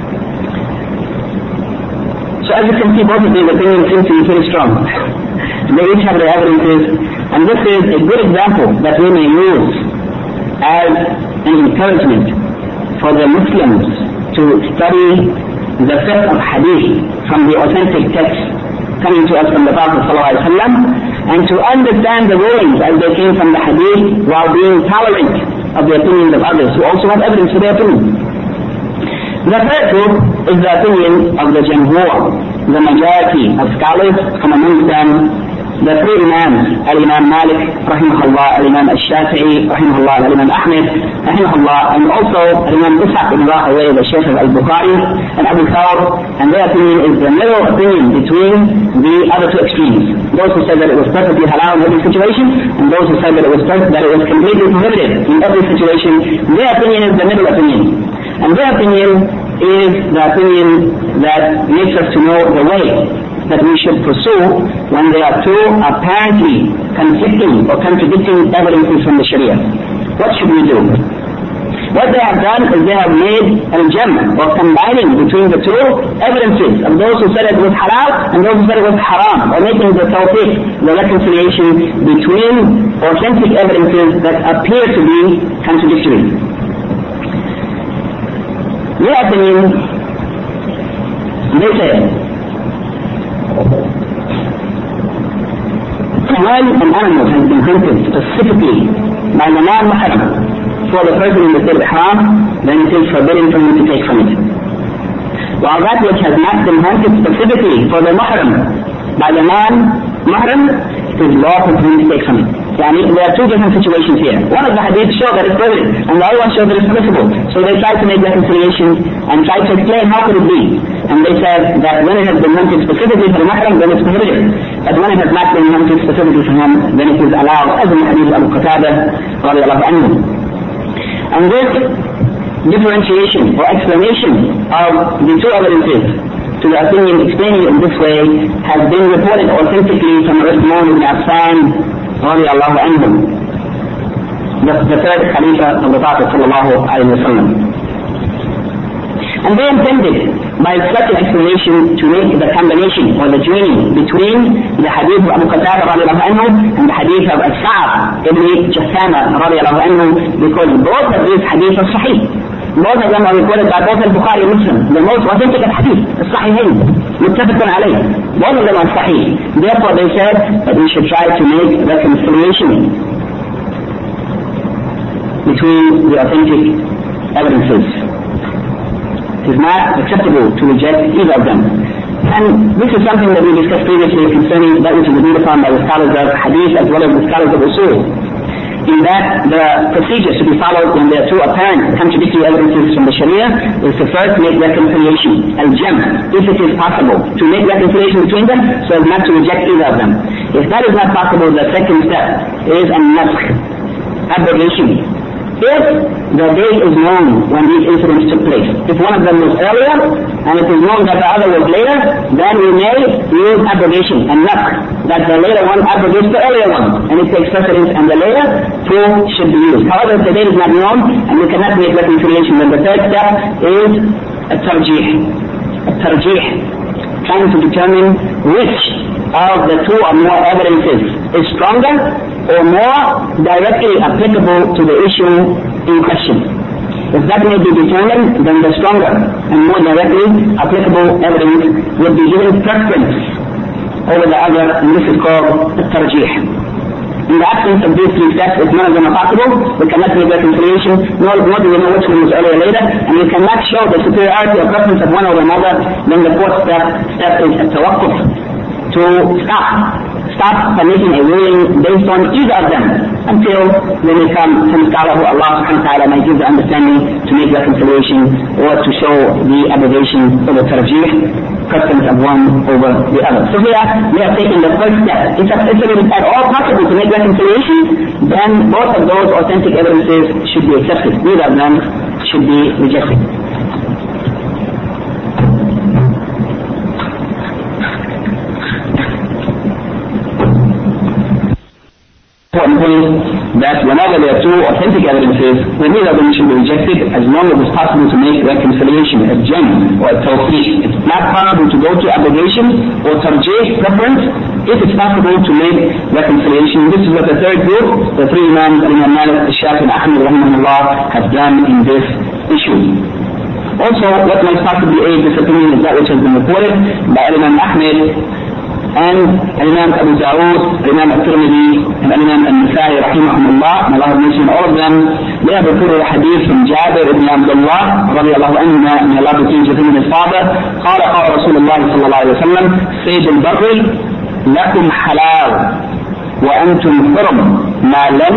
So as you can see, both of these opinions seem to be very strong. They each have their evidences, and this is a good example that we may use as an encouragement for the Muslims to study the fiqh of hadith from the authentic text coming to us from the Prophet ﷺ, and to understand the rulings as they came from the hadith while being tolerant of the opinions of others who also have evidence for their opinion. The third proof is the opinion of the Jamhur, the majority of scholars, from amongst them the three Imams, Al-Imam Malik, rahimahullah, Al-Imam Al-Shafi'i, rahimahullah, Al-Imam Ahmed, rahimahullah, and also Al-Imam Ishaq ibn Rahawayh, the Shaykh of Al-Bukhari, and Abu Thawr, and their opinion is the middle opinion between the other two extremes. Those who said that it was perfectly halal in every situation, and those who said that it was perfect, that it was completely prohibited in every situation. Their opinion is the middle opinion. And their opinion is the opinion that makes us to know the way that we should pursue when there are two apparently conflicting or contradicting evidences from the Sharia. What should we do? What they have done is they have made al-jam, or combining between the two evidences of those who said it was halal and those who said it was haram, or making the tawfiq, the reconciliation between authentic evidences that appear to be contradictory. Their opinion, they say, when an animal has been hunted specifically by the non-mahram for the person in the state of ihram, then it is forbidden for him to take from it. While that which has not been hunted specifically for the mahram by the non-mahram, it is lawful for him to take from it. Yani, there are two different situations here. One of the hadiths show that it's prohibited, and the other one shows that it's permissible. So they try to make reconciliation and try to explain how could it be. And they said that when it has been hunted specifically for the mahram, then it's prohibited. But when it has not been hunted specifically for him, then it is allowed, as in the hadith of Abu Qatada, radiallahu anhu. And this differentiation or explanation of the two evidences to to the opinion explaining it in this way has been reported authentically from Uthman ibn Affan radiallahu anhu, the, the third Khalifa of the Prophet sallallahu alayhi wa sallam. And they intended by such an explanation to make the combination or the joining between the hadith of Abu Qatada radiallahu anhu and the hadith of As-Sa'ab ibn Jassama radiallahu anhu, because both of these hadiths are sahih. Both of them are reported by both al-Bukhari and Muslim, the most authentic of hadith, الصحيحين متفق عليه. Both of them are sahih. Therefore they said that we should try to make reconciliation between the authentic evidences. It is not acceptable to reject either of them. And this is something that we discussed previously concerning that which is agreed upon by the scholars of hadith as well as the scholars of usul, in that the procedure to be followed when there are two apparent contradictory evidences from the Sharia is to first make reconciliation, al-jam, if it is possible, to make reconciliation between them so as not to reject either of them. If that is not possible, the second step is an-nasakh, abrogation. If the date is known when these incidents took place, if one of them was earlier and it is known that the other was later, then we may use abrogation and nasakh, that the later one abrogates the earlier one and it takes precedence and the later two should be used. However, if the date is not known and we cannot make reconciliation, then the third step is a tarjih. A tarjih, trying to determine which of the two or more evidences is stronger or more directly applicable to the issue in question. If that may be determined, then the stronger and more directly applicable evidence would be given preference over the other, and this is called the tarjih. In the absence of these three steps, if none of them are possible, we cannot make reconciliation, nor, nor do we know which one was earlier or later, and we cannot show the superiority or preference of one over another. Then the fourth step, step is a tawakkuf, to stop, stop from making a ruling based on either of them until we may come from scholar who Allah subhanahu wa ta'ala may give the understanding to make reconciliation or to show the abrogation or the tarjih, preference of one over the other. So here we have taken the first step. If it is at all possible to make reconciliation, then both of those authentic evidences should be accepted. Neither of them should be rejected. Important point that whenever there are two authentic evidences, then neither of them should be rejected as long as it's possible to make reconciliation, a jam or a tawfiq. It's not possible to go to abrogation or tarjih, preference, if it's possible to make reconciliation. This is what the third group, the three Imams, Imam Malik, Shafi and Ahmad rahimahullah, have done in this issue. Also, what might possibly aid this opinion is that which has been reported by Imam Ahmad and Imam Abu Dawood, Imam At-Tirmidhi, and Imam An-Nasai rahimahumullah, and Allah has mentioned all of them. They have reported a hadith from Jabir ibn Abdullah radiallahu anhu, may Allah be pleased with him and his father. قال قال رسول الله صلى الله عليه وسلم سيد البر لكم حلال وأنتم حرم ما لم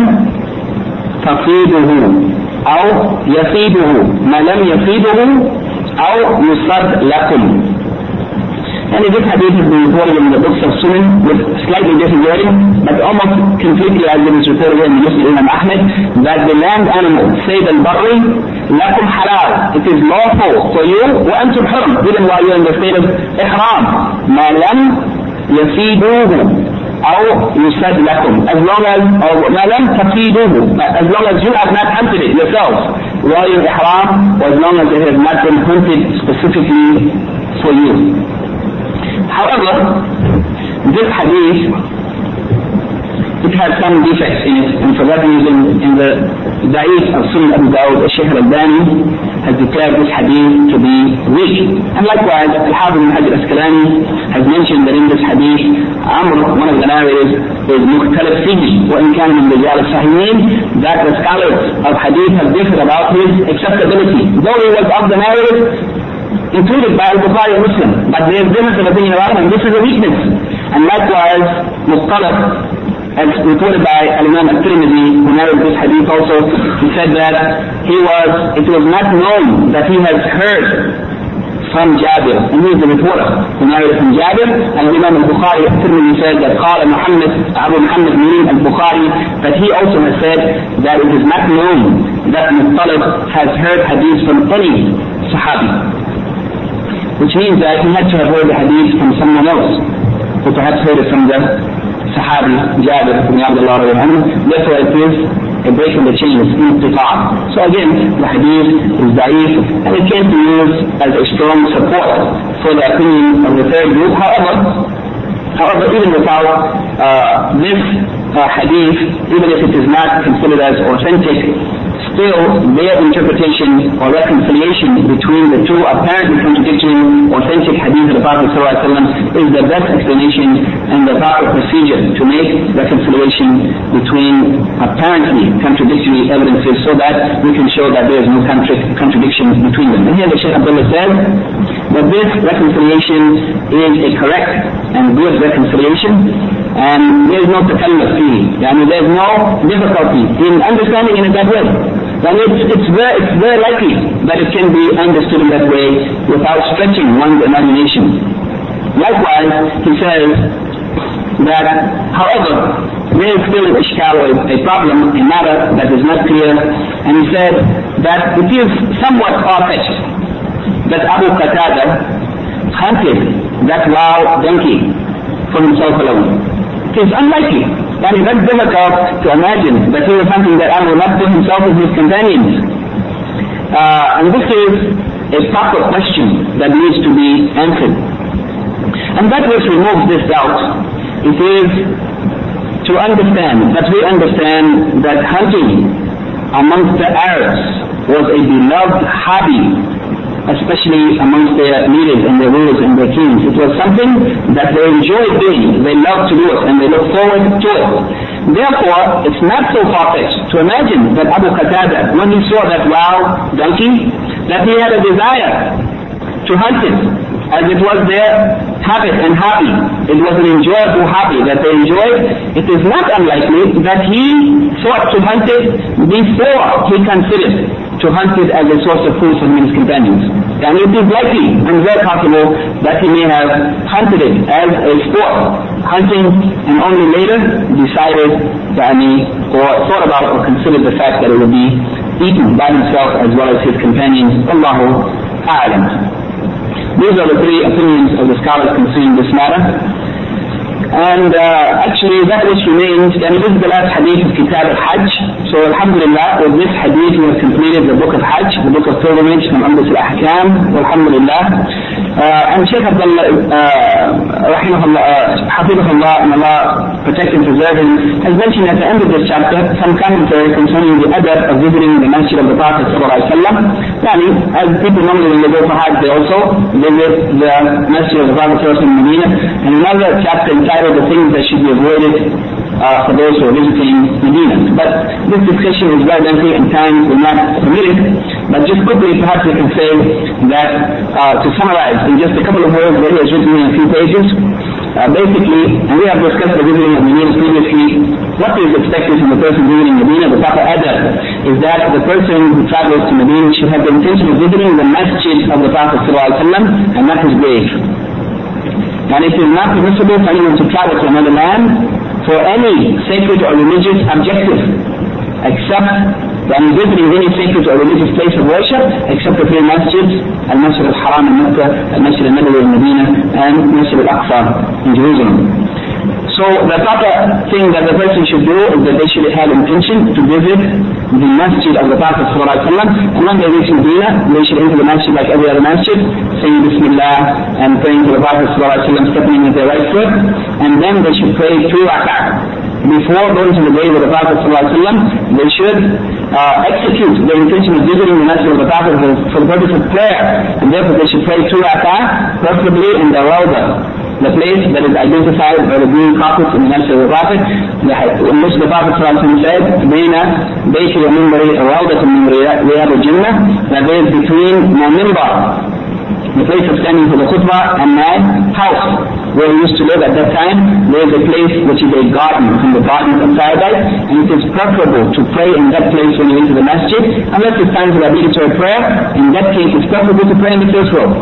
تصيده أو يصيده ما لم يصيده أو يصد لكم. And this hadith has been reported in the books of Sunan with slightly different wording, but almost completely as it is reported in the Muslim Imam Ahmad, that the land animal, Sayd al-Barri, lakum halal, it is lawful for you, wa antum haram, even while you're in the state of ihram, ma lam yasiduhu, aw yusad lakum, as long as, or ma lam tafiduhu, as long as you have not hunted it yourselves, while you're in ihram, or as long as it has not been hunted specifically for you. However, this hadith, it has some defects in it, and for that reason, in the Da'if of Sunan Abu Dawud, Shaykh al-Albani has declared this hadith to be weak. And likewise, Al-Hafiz ibn Hajar al-Asqalani has mentioned that in this hadith, Amr, one of the narrators, is mukhtalif fihi, wa in kana min rijal as-sahihin, that the scholars of hadith have differed about his acceptability. Though he was of the narrators included by Al-Bukhari and Muslim, but there is difference of opinion about him, and this is a weakness. And likewise, Mustalaf, as reported by Imam At-Tirmidhi, who narrated this hadith also, he said that he was, it was not known that he has heard from Jabir, and he is the reporter who narrated from Jabir, and Imam Al-Bukhari, At-Tirmidhi said that قال Muhammad, Abu Muhammad meaning Al-Bukhari, that he also has said that it is not known that Mustalaf has heard hadith from any Sahabi. which means that he had to have heard the hadith from someone else, who perhaps heard it from the Sahabi, Jabir ibn Abdullah radiallahu anhu. Therefore it is a break in the chain, it's inqita'. So again, the hadith is da'if, and it can't be used as a strong support for the opinion of the third group. However, however, even without uh, this uh, hadith, even if it is not considered as authentic, still their interpretation or reconciliation between the two apparently contradicting authentic hadith of the Prophet ﷺ is the best explanation and the proper procedure to make reconciliation between apparently contradictory evidences, so that we can show that there is no contra- contradiction between them. And here the Shaykh Abdullah says that this reconciliation is a correct and good reconciliation, and there is no takalluf fee. I mean, there is no difficulty in understanding it in that way. And it's, it's, very, it's very likely that it can be understood in that way without stretching one's imagination. Likewise, he says that, however, there is still an ishkal, or a problem, a matter that is not clear, and he said that it is somewhat far-fetched that Abu Qatada hunted that wild donkey for himself alone. It is unlikely. And it's very difficult to imagine that he was hunting that animal not for himself and his companions. Uh, and this is a proper question that needs to be answered. And that which removes this doubt, it is to understand, that we understand that hunting amongst the Arabs was a beloved hobby, especially amongst their leaders and their rulers and their kings. It was something that they enjoyed doing, they loved to do it, and they looked forward to it. Therefore, it's not so far-fetched to imagine that Abu Qatada, when he saw that wild donkey, that he had a desire to hunt it, as it was their habit and hobby. It was an enjoyable hobby that they enjoyed. It is not unlikely that he sought to hunt it before he considered to hunt it as a source of food for him and his companions. And it is likely and very possible that he may have hunted it as a sport, hunting, and only later decided, yani, or thought about or considered the fact that it would be eaten by himself as well as his companions. Allahu a'lam. These are the three opinions of the scholars concerning this matter. And uh, actually that which remains, and this is the last hadith of Kitab al-Hajj. So alhamdulillah, with this hadith we have completed the book of Hajj, the book of pilgrimage from Umdat al-Ahkam, alhamdulillah. Uh, and Shaykh Abdullah, uh, rahimahullah, uh, hafidhahullah, and Allah protect and preserve him, has mentioned at the end of this chapter some commentary concerning the adab of visiting the masjid of the Prophet sallallahu alaihi wasallam. Yani, as people normally when they go for Hajj, they also visit the masjid of the Prophet sallallahu alaihi wasallam in Medina. And another chapter entitled the things that should be avoided uh, for those who are visiting Medina. But this discussion is very lengthy and time will not permit it. But just quickly, perhaps we can say that uh, to summarize in just a couple of words what he has written in a few pages. Uh, basically, and we have discussed the visiting of Medina previously, what is expected from the person visiting Medina. The proper adab is that the person who travels to Medina should have the intention of visiting the masjid of the Prophet ﷺ and not his grave. And it is not permissible for anyone to travel to another land for any sacred or religious objective, except when visiting any sacred or religious place of worship, except the three masjids, Al-Masjid al-Haram in Mecca, Al-Masjid al-Nabawi in Medina, and Masjid al-Aqsa in Jerusalem. So the proper thing that the person should do is that they should have intention to visit the masjid of the Prophet ﷺ, and when they reach Medina, they should enter the masjid like every other masjid, saying Bismillah and praying to the Prophet ﷺ, stepping in with their right foot, and then they should pray two rak'ah. Before going to the grave of the Prophet ﷺ, they should uh, execute their intention of visiting the masjid of the Prophet for the purpose of prayer, and therefore they should pray two rak'ah, preferably in the Rawdah, the place that is identified by the green carpet in the masjid of the Prophet, in which the Prophet ﷺ said, Baina Bayti wa Mimbari Rawdatun min Riyad al-Jannah, that there is between my mimbar, the place of standing for the khutbah, and my house where we used to live at that time, there is a place which is a garden from the gardens of paradise, and it is preferable to pray in that place when you enter the masjid, unless it's time for the obligatory prayer. In that case, it's preferable to pray in the first row.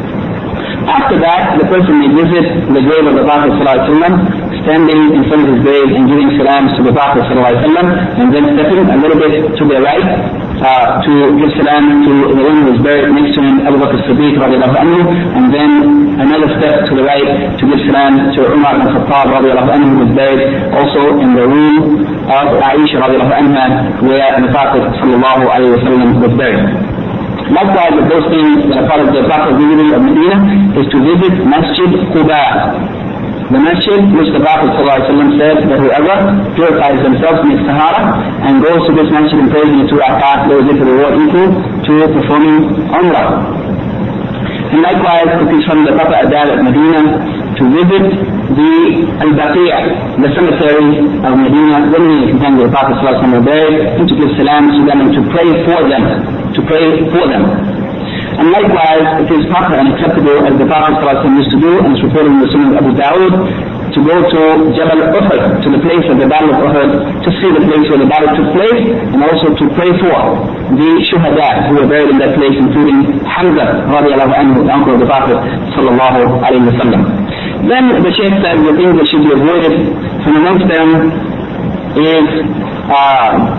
After that, the person may visit the grave of the Prophet ﷺ, standing in front of his grave and giving salams to the Prophet ﷺ, and then stepping a little bit to the right, uh, to give salam to the one who was buried next to him, Abu Bakr as-Siddiq radiallahu anhu, and then another step to the right to give salam to Umar ibn Khattab radiallahu anhu, who was buried also in the room of Aisha radiallahu anha, where the Prophet sallallahu alayhi wa sallam was buried. Likewise, of those things that are part of the Prophet visiting of Medina is to visit Masjid Quba, the masjid which the Prophet ﷺ said that whoever purifies themselves, makes tahara, and goes to this masjid and prays in the two rak'at, there is a reward equal to performing umrah. And likewise, it is from the proper adab at Medina to visit the Al-Baqiyah, the cemetery of Medina, when the companions of the Prophet ﷺ were buried, and to give salam to them and to pray for them, to pray for them. And likewise, it is proper and acceptable, as the Prophet ﷺ used to do, and it's reported in the Sunnah of Abu Dawud, to go to Jabal Uhud, to the place of the Battle of Uhud, to see the place where the battle took place, and also to pray for the shuhada who were buried in that place, including Hamza radiallahu anhu, the uncle of the Prophet sallallahu alayhi wa sallam. Then the Shaykh said the things that should be avoided from amongst them is uh,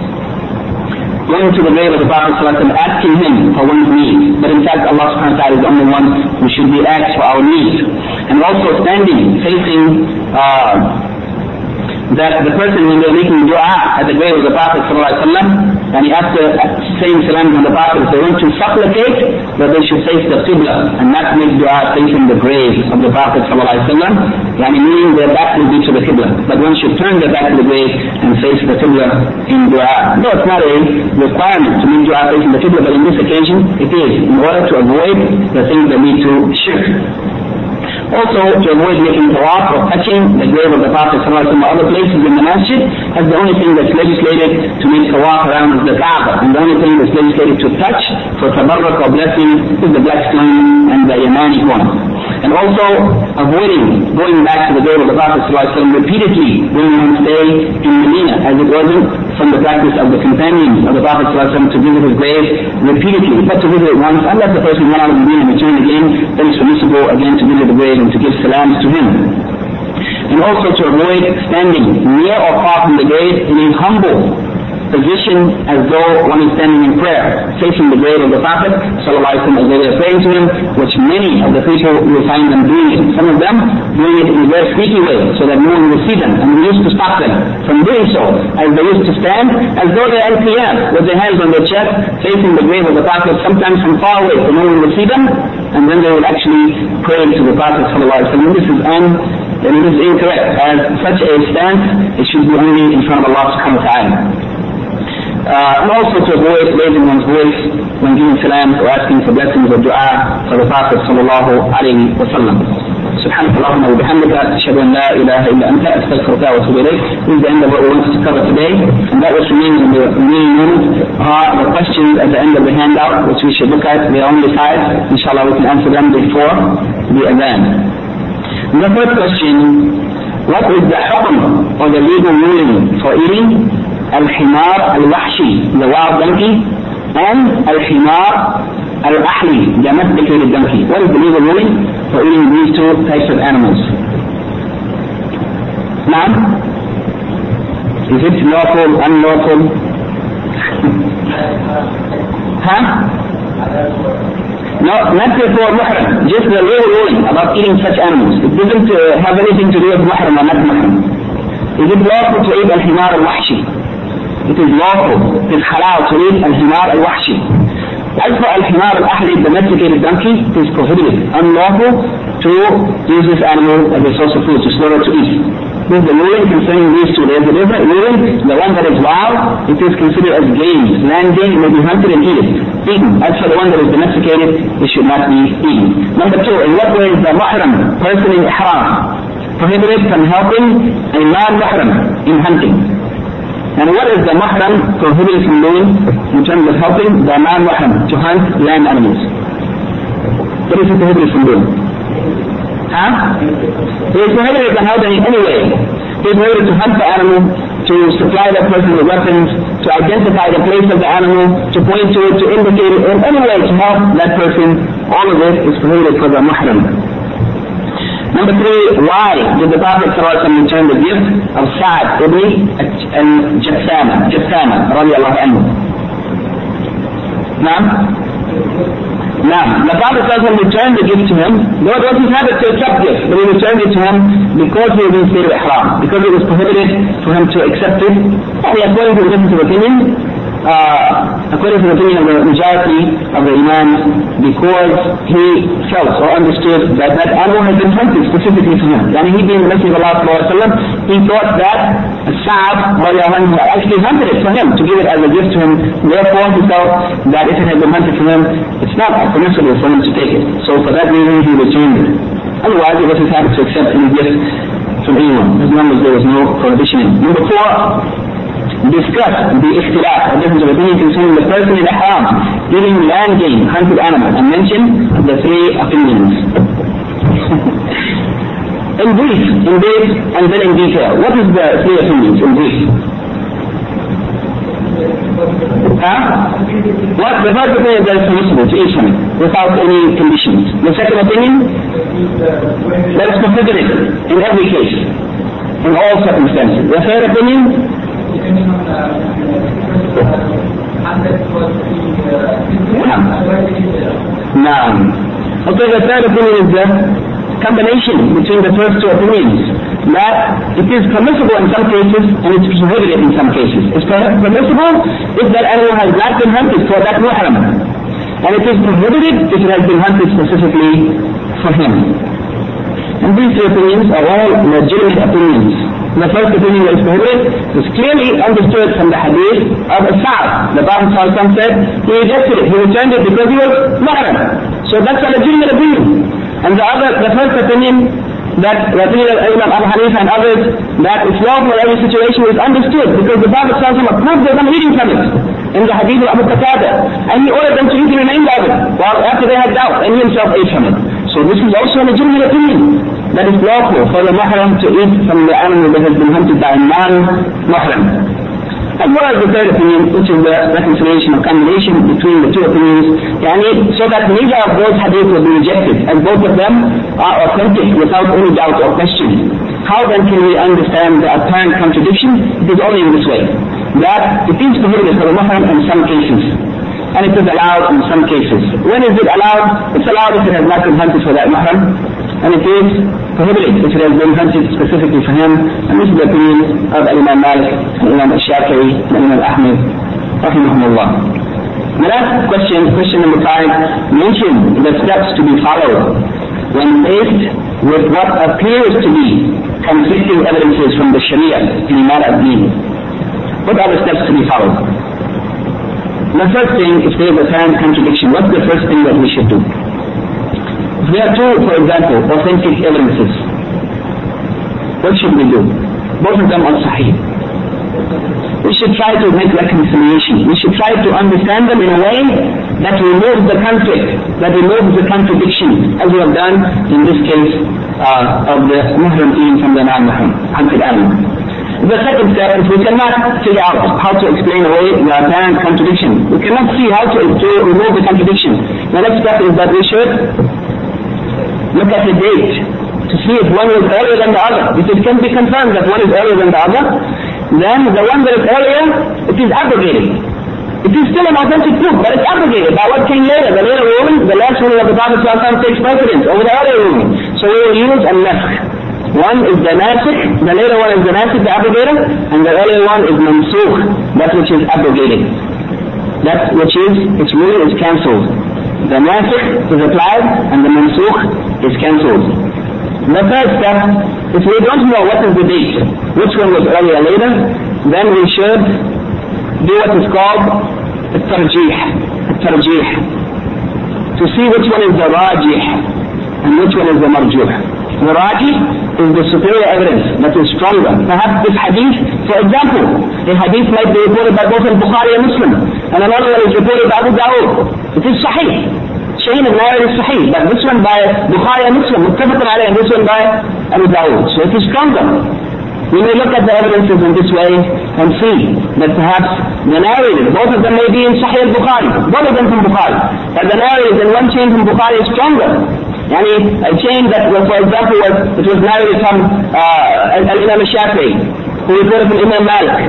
going to the grave of the Prophet ﷺ, asking him for one's needs. But in fact, Allah subhanahu wa ta'ala is the only one who should be asked for our needs. And also standing, facing uh, that the person when they're making dua at the grave of the Prophet ﷺ, and he after saying salam on the Prophet, if they want to supplicate, that they should face the Qibla and not make dua facing the grave of the Prophet ﷺ, and meaning their back will be to the Qibla. But one should turn their back to the grave and face the Qibla in dua. No, it's not a requirement to make dua facing the Qibla, but in this occasion it is, in order to avoid the things that lead to shirk. Also, to avoid making tawaf or touching the grave of the Prophet ﷺ or other places in the masjid, as the only thing that's legislated to make tawaf around is the Kaaba, and the only thing that's legislated to touch for tabarruk or blessing is the black stone and the Yamani one. And also avoiding going back to the grave of the Prophet ﷺ repeatedly when one stay in Medina, as it wasn't from the practice of the companions of the Prophet ﷺ to visit his grave repeatedly, but to visit it once, unless the person went out of Medina and returned again, then it's permissible again to visit the grave and to give salams to him. And also to avoid standing near or far from the grave in a humble position as though one is standing in prayer, facing the grave of the Prophet sallallahu alaihi wasallam as they were praying to him, which many of the people will find them doing it. Some of them doing it in a very sneaky way so that no one will see them, and we used to stop them from doing so, as they used to stand as though they're L P M with their hands on their chest facing the grave of the Prophet, sometimes from far away so no one will see them, and then they would actually pray to the Prophet sallallahu alaihi wasallam. This is un and it is incorrect, as such a stance it should be only in front of Allah subhanahu wa ta'ala. Uh, and also to avoid raising one's voice when giving salams or asking for blessings or dua for the Prophet sallallahu alayhi wa sallam. سبحانك اللهم وبحمدك أشهد أن لا إله إلا أنت أستغفرك وأتوب إليك. This is the end of what we wanted to cover today, and that which remains in the remaining moment are the questions at the end of the handout, which we should look at. They are on the side. Inshallah, we can answer them before the adhan. The first question: what is the hukm or the legal ruling for eating al-himar al-wahshi, the wild donkey, and al-himar al-ahli, the domesticated donkey? What is the legal ruling for eating these two types of animals? Now, is it lawful, unlawful? Huh? No, not before muhram, just the legal ruling about eating such animals. It doesn't uh, have anything to do with muhram or not muhram. Is it lawful to eat al-himar al-wahshi? It is lawful, it is halal to eat al-himar al-wahshi. As for al-himar al-ahli, domesticated donkey, it is prohibited, unlawful to use this animal as a source of food, to slaughter to eat. This is the ruling concerning these two. There is a different ruling. The one that is wild, it is considered as game. Land game may be hunted and eaten, eaten. As for the one that is domesticated, it should not be eaten. Number two, in what way is the mahram, person in ihram, prohibited from helping a non-mahram in hunting? And what is the mahram prohibited from doing in terms of helping the non-mahram to hunt land animals? What is it prohibited from doing? Huh? He is prohibited from helping in any way. He is prohibited to hunt the animal, to supply that person with weapons, to identify the place of the animal, to point to it, to indicate it, in any way to help that person. All of this is prohibited for the mahram. Number three, why did the Prophet ﷺ return the gift of Sa'd ibn al-Jassama, Jassama, radiallahu anhu? Now, now, the Prophet returned the gift to him. Though it was his habit to accept gifts, but he returned it to him because he was in state of ihram, because it was prohibited for him to accept it. And according to the difference of opinion, uh, according to the opinion of the majority of the imams, because he felt or understood that that animal had been hunted specifically for him. And he being the Messenger of Allah, he thought that Sa'ad actually hunted it for him to give it as a gift to him. Therefore, he felt that if it had been hunted for him, it's not permissible for him to take it. So for that reason, he returned it. Otherwise, it was his habit to accept any gift from anyone, as long as there was no prohibition in it. Number four, discuss the ikhtilaf, the difference of opinion concerning the person in ihram giving land game, hunted animals, and mention the three opinions. In brief, in brief, and then in detail. What is the three opinions in brief? Huh? What? The first opinion is that it's permissible to eat from it without any conditions. The second opinion, that it's prohibited in every case, in all circumstances. The third opinion, now, okay, the third opinion is the combination between the first two opinions, that it is permissible in some cases and it's prohibited in some cases. It's permissible if that animal has not been hunted for that muhram, and it is prohibited if it has been hunted specifically for him. And these three opinions are all legitimate opinions. The first opinion that is prohibited is clearly understood from the hadith of Sa'ad. The Prophet ﷺ said he rejected it, he returned it because he was muhram. So that's a legitimate opinion. And the other, the first opinion, that the opinion of Imam Abu Hanifa and others, that it's lawful in every situation is understood because the Prophet ﷺ approved of them eating from it in the hadith of Abu Qatada, and he ordered them to eat the remainder of it while after they had doubt, and he himself ate from it. So this is also a legitimate opinion, that it's lawful for the muhram to eat from the animal that has been hunted by a non-muhram. As well as the third opinion, which is the reconciliation or combination between the two opinions, so that neither of those hadiths will be rejected, and both of them are authentic without any doubt or question. How then can we understand the apparent contradiction? It is only in this way, that it is prohibited for the muhram in some cases, and it is allowed in some cases. When is it allowed? It's allowed if it has not been hunted for that muhram, and it is prohibited if it has been hunted specifically for him. And this is the opinion of Imam Malik, Imam Shafi'i, and Imam Ahmed, rahimahumullah. The last question, question number five, mention the steps to be followed when faced with what appears to be conflicting evidences from the Sharia in matter of deen. What are the steps to be followed? The first thing, if there is a apparent contradiction, what's the first thing that we should do? If there are two, for example, authentic evidences, what should we do? Both of them are sahih. We should try to make reconciliation. We should try to understand them in a way that removes the conflict, that removes the contradiction, as we have done in this case uh, of the muhram eating from the non-muhram, hunted animal. The second step is we cannot figure out how to explain away the apparent contradiction. We cannot see how to, to remove the contradiction. The next step is that we should look at the date to see if one is earlier than the other. If it can be confirmed that one is earlier than the other, then the one that is earlier, it is abrogated. It is still an authentic proof, but it's abrogated by what came later. The later ruling, the last ruling of the Prophet ﷺ takes precedence over the earlier ruling. So we will use a nasakh. One is the nasikh, the later one is the nasikh, the abrogator, and the earlier one is mansukh, that which is abrogated. That which is, its ruling is cancelled. The nasikh is applied and the mansukh is cancelled. The third step, if we don't know what is the date, which one was earlier or later, then we should do what is called a tarjih, a tarjih, to see which one is the rajih and which one is the marjuh. The rajih is the superior evidence that is stronger. Perhaps this hadith, for example, a hadith might be reported by both Bukhari and Muslim, and another one is reported by Abu Dawud. It is sahih. Chain of narrative is sahih, but this one by Bukhari and Muslim, muttafaqun alayh, and this one by Abu Dawud. So it is stronger. We may look at the evidences in this way and see that perhaps the narrative, both of them may be in Sahih al-Bukhari, both of them from Bukhari, but the narrative in one chain from Bukhari is stronger. Yani a chain that was, for example, was, it was narrated from uh, Imam Shafi'i, who reported from Imam Malik,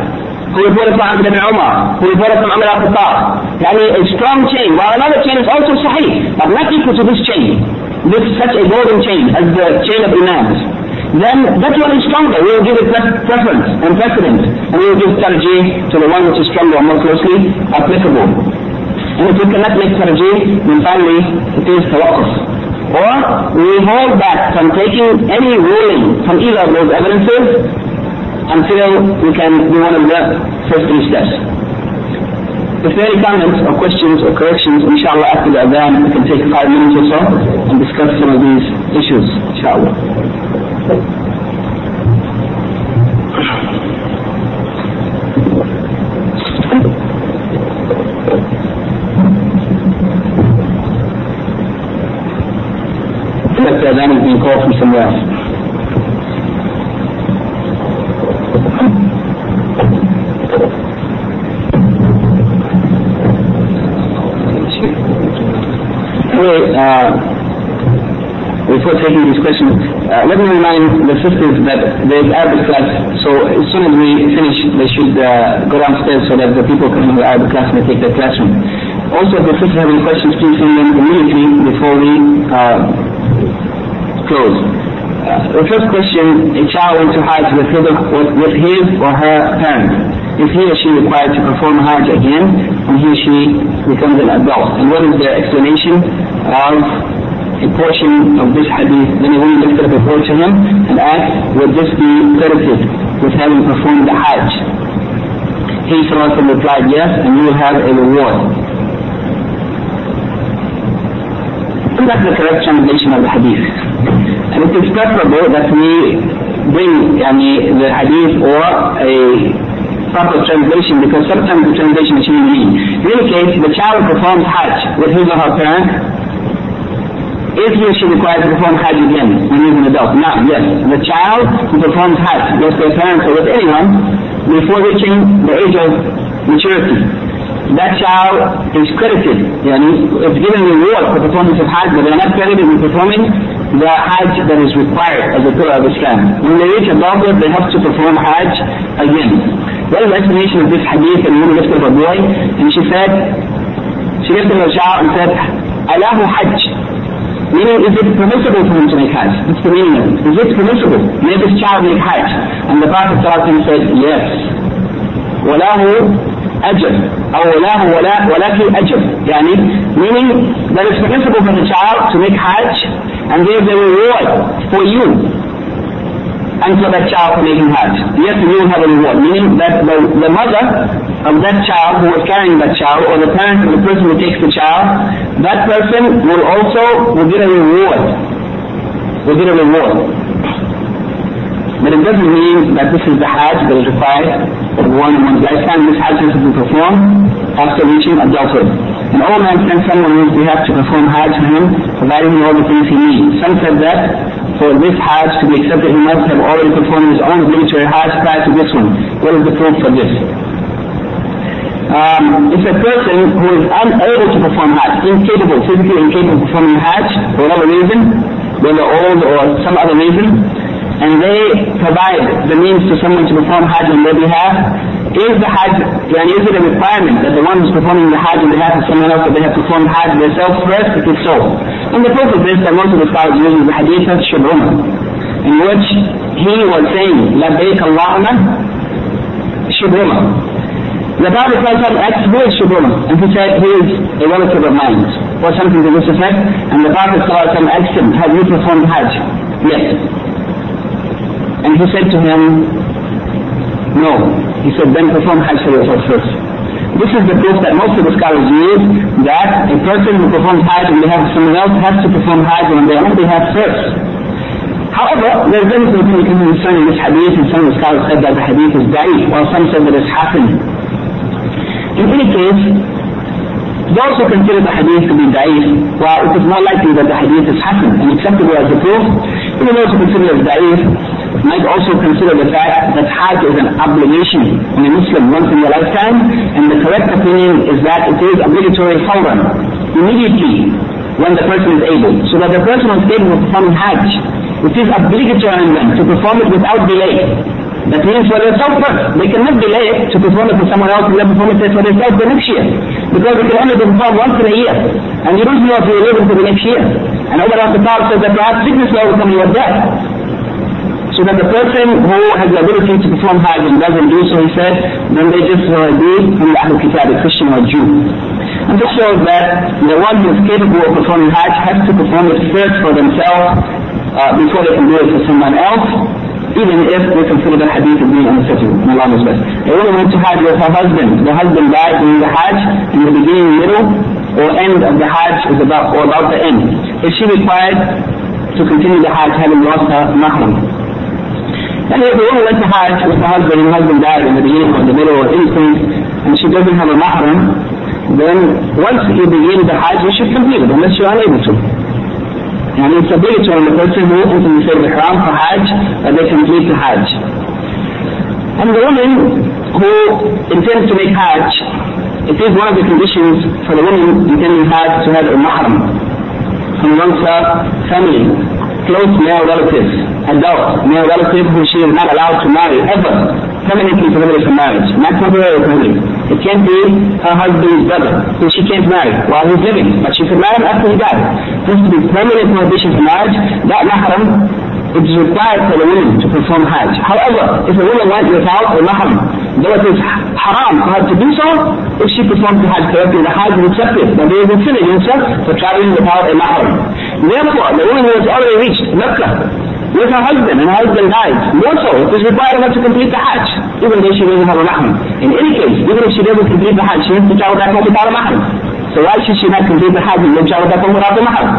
who reported from Abdullah ibn Umar, who reported from Umar al-Khattab. Yani a strong chain, while another chain is also sahih, but not equal to this chain. This is such a golden chain as the chain of Imams. Then that one is stronger. We will give it preference and precedence, and we will give tarjih to the one which is stronger and more closely applicable. And if we cannot make tarjih, then finally it is tawaqquf. Or we hold back from taking any ruling from either of those evidences until we can do one of the first three steps. If there are any comments or questions or corrections, inshallah after the adhan we can take five minutes or so and discuss some of these issues, inshallah. Like the adhan is being called from somewhere else. Anyway, uh, before taking these questions, uh, let me remind the sisters that there is Arabic class, so as soon as we finish, they should uh, go downstairs so that the people coming to the Arabic class may take their classroom. Also, if the sisters have any questions, please send them immediately before we uh, close. Uh, the first question, a child went to Hajj with his, with his or her parents. Is he or she required to perform Hajj again when he or she becomes an adult? And what is the explanation of a portion of this hadith? Then he will lift up a report to him and ask, would this be credited with having performed the Hajj? He also replied, yes, and you will have a reward. And that's the correct translation of the hadith. And it is preferable that we bring yani, the hadith or a proper translation, because sometimes the translation is really mean. In any case, the child performs Hajj with his or her parent. Is he or she required to perform Hajj again when he is an adult? No, yes. The child who performs Hajj with their parents or with anyone before reaching the age of maturity, that child is credited, yani, is given reward for performance of Hajj, but they are not credited with performing the Hajj that is required as a pillar of Islam. When they reach adulthood, they have to perform Hajj again. What is the explanation of this hadith? And one lifted a boy, and she said, she lifted her child and said, Alahu Hajj. Meaning, is it permissible for him to make Hajj? That's the meaning of it. Is it permissible? May this child make Hajj? And the Prophet said, yes. Walahu ajr. Or walahu walaki ajr. Yani, meaning that it's permissible for the child to make Hajj and give the reward for you and for that child for making Hajj. Yes, you will have a reward. Meaning that the, the mother of that child who is carrying that child, or the parent of the person who takes the child, that person will also will get a reward. Will get a reward. But it doesn't mean that this is the Hajj that is required for one in one's lifetime. This Hajj has to be performed after reaching adulthood. And all man sends someone who we have to perform Hajj for him, providing him all the things he needs. Some said that for this Hajj to be accepted, he must have already performed his own obligatory Hajj prior to this one. What is the proof for this? Um, it's a person who is unable to perform Hajj, incapable, physically incapable of performing Hajj for whatever reason, whether old or some other reason, and they provide the means to someone to perform Hajj on their behalf. Is the Hajj, yani is it a requirement that the one who's performing the Hajj on behalf of someone else, that they have performed Hajj themselves first? It is so. And the proof of this that most of the scholars use is the hadith of Shubruma, in which he was saying, Labbaik Allahumma Shubruma. The Prophet asked, who is Shubruma? And he said, he is a relative of mine, or something to this effect. And the Prophet asked him, have you performed Hajj? Yes. And he said to him, no. He said, then perform Hajj for yourself first. This is the proof that most of the scholars use, that a person who performs Hajj on behalf of someone else has to perform Hajj on their own behalf first. However, there is very little opinion concerning this hadith, and some of the scholars said that the hadith is da'if, while some said that it's hasan. In any case, those who consider the hadith to be da'if, while it is more likely that the hadith is hasan and acceptable as a proof, even those who consider it da'if might also consider the fact that Hajj is an obligation on a Muslim once in their lifetime, and the correct opinion is that it is obligatory fawran, immediately when the person is able. So that the person who is able of performing Hajj, it is obligatory on them to perform it without delay. That means for themselves first. They cannot delay to perform it for someone else and then perform it for themselves the next year. Because it can only be performed once in a year. And you don't know if you will live into the next year. And Umar al-Khattab says that perhaps sickness will overcome your death. So that the person who has the ability to perform Hajj and doesn't do so, he said, then they just uh, be from the Ahlul Kitab, a Christian or Jew. And this shows that the one who is capable of performing Hajj has to perform it first for themselves uh, before they can do it for someone else, even if they consider the hadith as being unnecessary. And Allah knows best. A woman went to Hajj with her husband. The husband died during the Hajj, in the beginning, middle, or end of the Hajj is about, or about the end. Is she required to continue the Hajj having lost her mahram? And if a woman went to Hajj with her husband and her husband died in the beginning or in the middle or anything, and she doesn't have a mahram, then once you begin the Hajj, you should complete it, unless you're unable to. And it's obligatory on the person who enters the state of Ihram for Hajj, that they complete the Hajj. And the woman who intends to make Hajj, it is one of the conditions for the woman intending Hajj to have a mahram from amongst her family, close male relatives, adult male relative who she is not allowed to marry ever, permanently prohibited from marriage, not temporarily prohibited. It can't be her husband's brother, who she can't marry while he's living, but she can marry him after he dies. This is the permanent prohibition from marriage. That mahram, it is required for the woman to perform Hajj. However, if a woman went without a mahram, though it is haram for her to do so, if she performs the Hajj correctly, the Hajj is accepted, but there is a sin against her for traveling without a mahram. Therefore, the woman who has already reached Mecca with her husband, and her husband dies, more so, it is required of her to complete the Hajj, even though she doesn't have a mahram. In any case, even if she doesn't complete the Hajj, she has to travel back home without a mahram. So why should she not complete the Hajj and then travel back home without a mahram?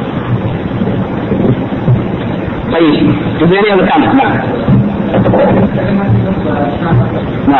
Is there any other comment? No. No.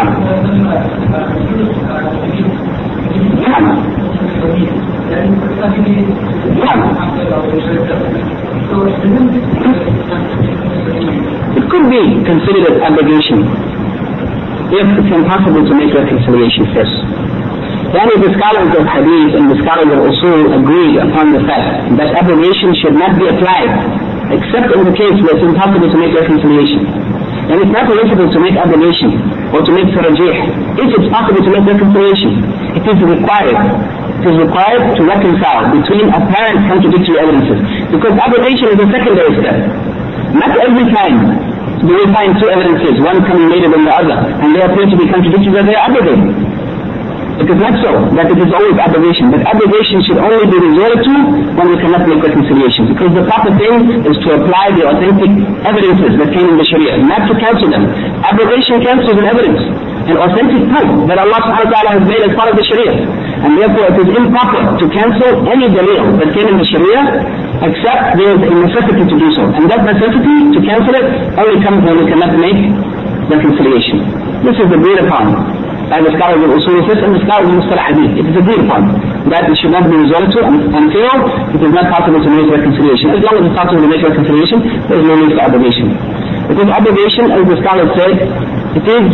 It could be considered an obligation if it's impossible to make reconciliation first. Then the scholars of Hadith and the scholars of Usul agree upon the fact that obligation should not be applied except in the case where it's impossible to make reconciliation. And it's not permissible to make obligation or to make tarajih if it's possible to make reconciliation. It is required. It is required to reconcile between apparent contradictory evidences, because obligation is a secondary step. Not every time do we find two evidences, one coming later than the other, and they appear to be contradictory that they are obligated. It is not so that it is always obligation, but obligation should only be resorted to when we cannot make reconciliation, because the proper thing is to apply the authentic evidences that came in the Sharia, not to cancel them. Obligation cancels an evidence, an authentic proof that Allah subhanahu wa ta'ala has made as part of the Sharia. And therefore it is improper to cancel any dalil that came in the Sharia except there is a necessity to do so. And that necessity to cancel it only comes when we cannot make reconciliation. This is agreed upon by the scholars of Usul and the scholars of Mustalah Hadith. It is agreed upon that it should not be resorted to until it is not possible to make reconciliation. As long as it's possible to make reconciliation, there is no need for obligation. Because obligation, as the scholars said, it is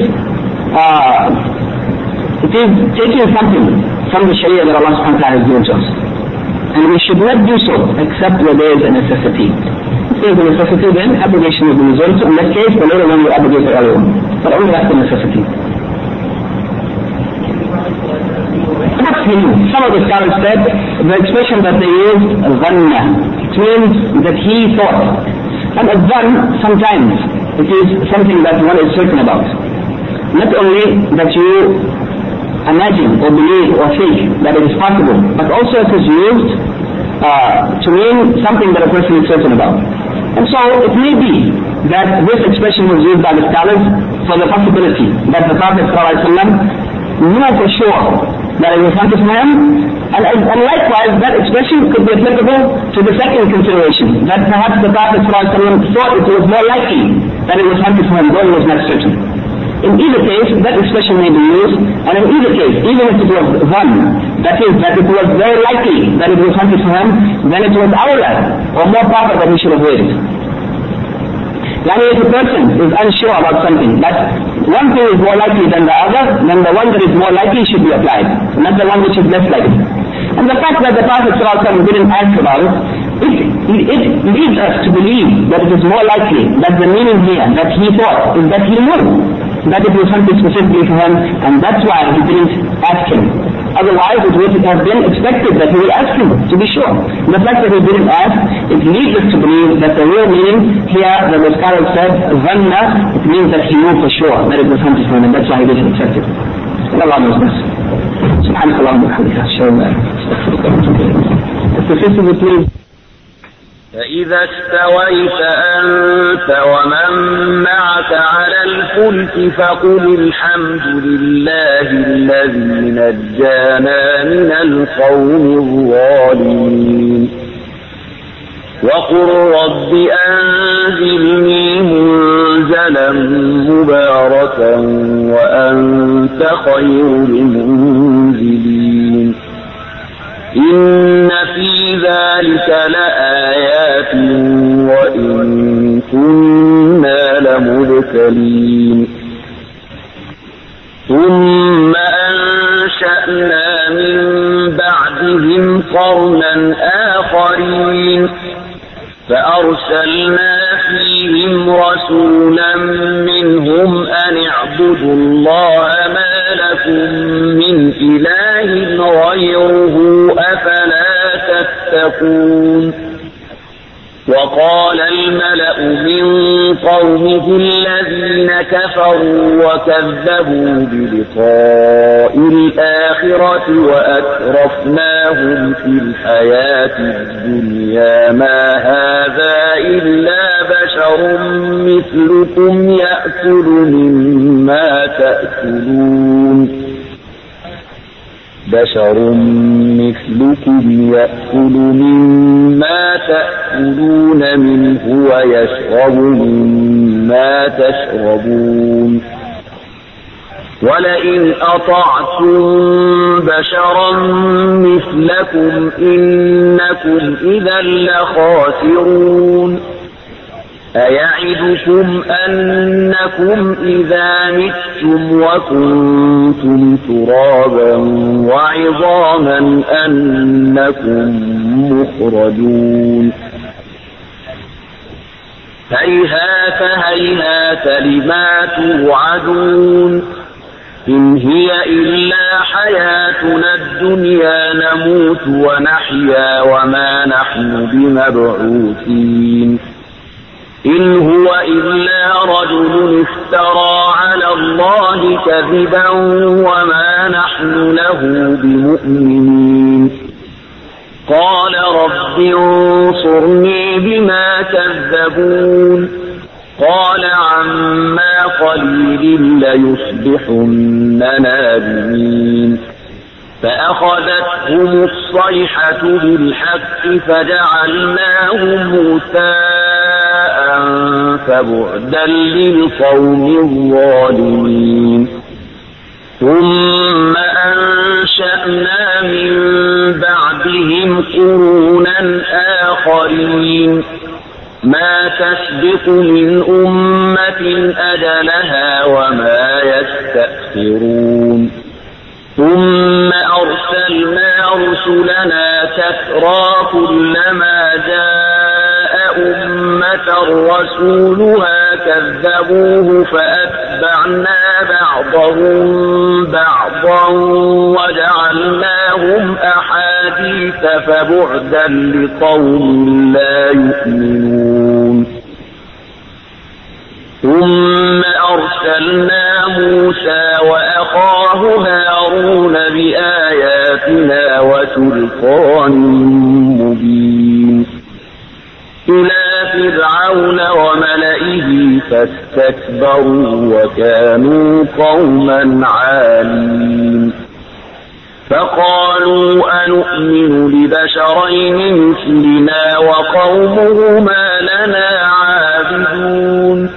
uh, it is taking something from the Sharia that Allah subhanahu wa ta'ala has given to us. And we should not do so except where there is a necessity. If there is a necessity, then obligation will be resorted to. In that case, the later one will obligate the earlier one. But only after necessity. Some of the scholars said the expression that they used, dhanna, it means that he thought. And a dhan, sometimes, it is something that one is certain about. Not only that you imagine or believe or think that it is possible, but also it is used uh, to mean something that a person is certain about. And so it may be that this expression was used by the scholars for the possibility that the Prophet ﷺ knew for sure that it was happy for him, and, and likewise that expression could be applicable to the second consideration, that perhaps the Prophet ﷺ thought it was more likely that it was happy for him, though he was not certain. In either case, that expression may be used, and in either case, even if it was one, that is, that it was very likely that it was happy for him, then it was awla, or more proper that he should have waited. Yani if a person is unsure about something, but one thing is more likely than the other, then the one that is more likely should be applied, not the one which is less likely. And the fact that the Prophet ﷺ didn't ask about it it, it leads us to believe that it is more likely that the meaning here that he thought is that he knew that it was something specifically for him, and that's why he didn't ask him. Otherwise, it would have been expected that he would ask him, to be sure. The fact that he didn't ask, it leads us to believe that the real meaning here, that the scholar said, Zanna, it means that he knew for sure that it was something for him, and that's why he didn't accept it. And Allah knows this. سبحانك اللهم وبحمدك أشهد أن لا إله إلا أنت. فإذا استويت أنت ومن معك على الفلك فقل الحمد لله الذي نجانا من القوم الظالمين وقل رب أنزلني منزلا مباركا وأنت خير المنزلين إن في ذلك لآيات وإن كنا لمبتلين ثم أنشأنا من بعدهم قرنا آخرين فأرسلنا فيهم رسولا منهم أن اعبدوا الله ما لكم من إله غيره أفلا تتقون وقال الملأ من قومه الذين كفروا وكذبوا بلقاء الآخرة وأترفناهم في الحياة الدنيا ما هذا إلا بشر مثلكم يأكل مما تأكلون بشر مثلكم يأكل مما تأكلون منه ويشرب مما تشربون ولئن أطعتم بشرا مثلكم إنكم إذا لخاسرون أيعدكم أنكم إذا متم وكنتم ترابا وعظاما أنكم مخرجون هيهات هيهات لما توعدون إن هي إلا حياتنا الدنيا نموت ونحيا وما نحن بمبعوثين إن هو إلا رجل افترى على الله كذبا وما نحن له بمؤمنين قال رب انصرني بما كذبون قال عما قليل ليصبحن نادمين فأخذتهم الصيحة بالحق فجعلناهم غثاء فبعدا للقوم الظالمين ثم أنشأنا من بعدهم قرونا آخرين ما تسبق من أمة أجلها وما يستأخرون ثم أرسلنا رسلنا تترى كلما جاء أمة رسولها كذبوه فأتبعنا بعضهم بعضا وجعلناهم أحاديث فبعدا لقوم لا يؤمنون ثم أرسلنا موسى وأخاه هارون بآياتنا وسلطان مبين إلى فرعون وملئه فاستكبروا وكانوا قوما عالين فقالوا أنؤمن لبشرين مثلنا وقومهما لنا عابدون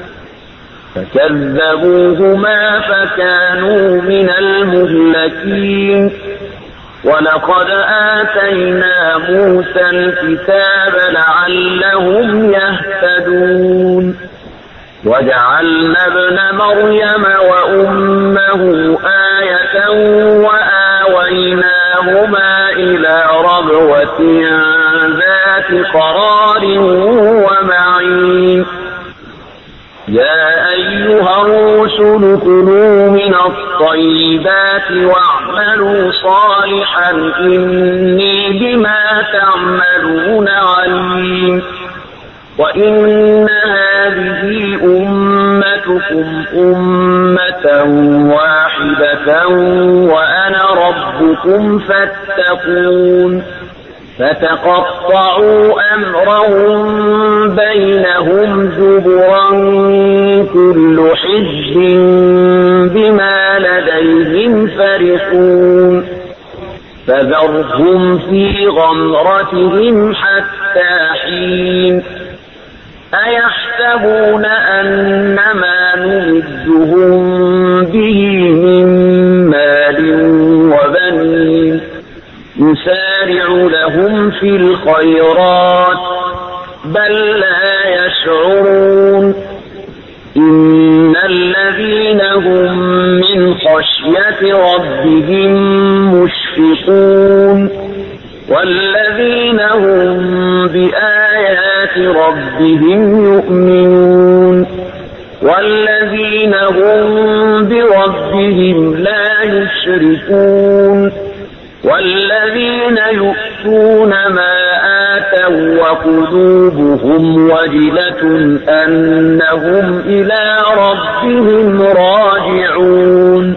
فكذبوهما فكانوا من المهلكين ولقد آتينا موسى الكتاب لعلهم يهتدون وجعلنا ابن مريم وأمه آية وآويناهما إلى ربوة ذات جنات قرار ومعين يا أيها الرسل كلوا من الطيبات واعملوا صالحا إني بما تعملون عليم وإن هذه أمتكم أمة واحدة وأنا ربكم فاتقون فتقطعوا أمرهم بينهم زبرا كل حزب بما لديهم فرحون فذرهم في غمرتهم حتى حين أيحسبون أن ما نمدهم به من مال وبنين نسارع لهم في الخيرات بل لا يشعرون إن الذين هم من خشية ربهم مشفقون والذين هم بآيات ربهم يؤمنون والذين هم بربهم لا يشركون والذين يؤتون ما آتوا وقلوبهم وجلة أنهم إلى ربهم راجعون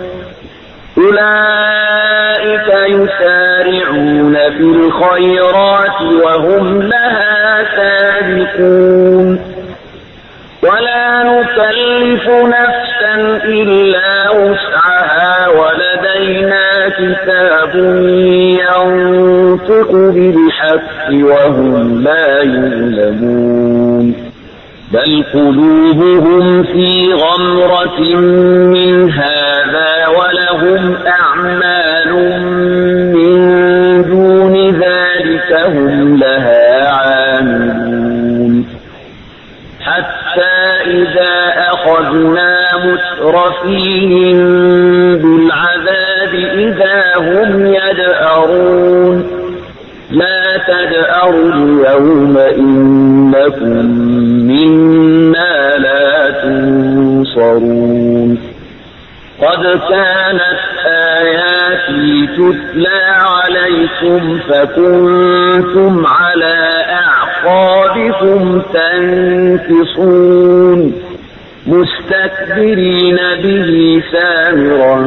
أولئك يسارعون في الخيرات وهم لها سابقون ولا نكلف نفسا إلا وسعها ولدينا كتاب ينطق بالحق وهم لا يظلمون بل قلوبهم في غمرة من هذا ولهم أعمال من دون ذلك هم لها عاملون حتى إذا أخذنا مترفيهم بالعذاب إذا هم يدأرون لا تدأروا اليوم إنكم منا لا تنصرون قد كانت آياتي تتلى عليكم فكنتم على أعقابكم تنكصون مستكبرين به سامرا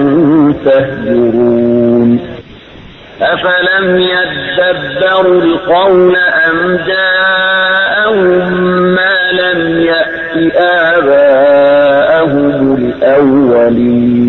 تهجرون أفلم يدبروا القول أم جاءهم ما لم يأت آباءهم الأولين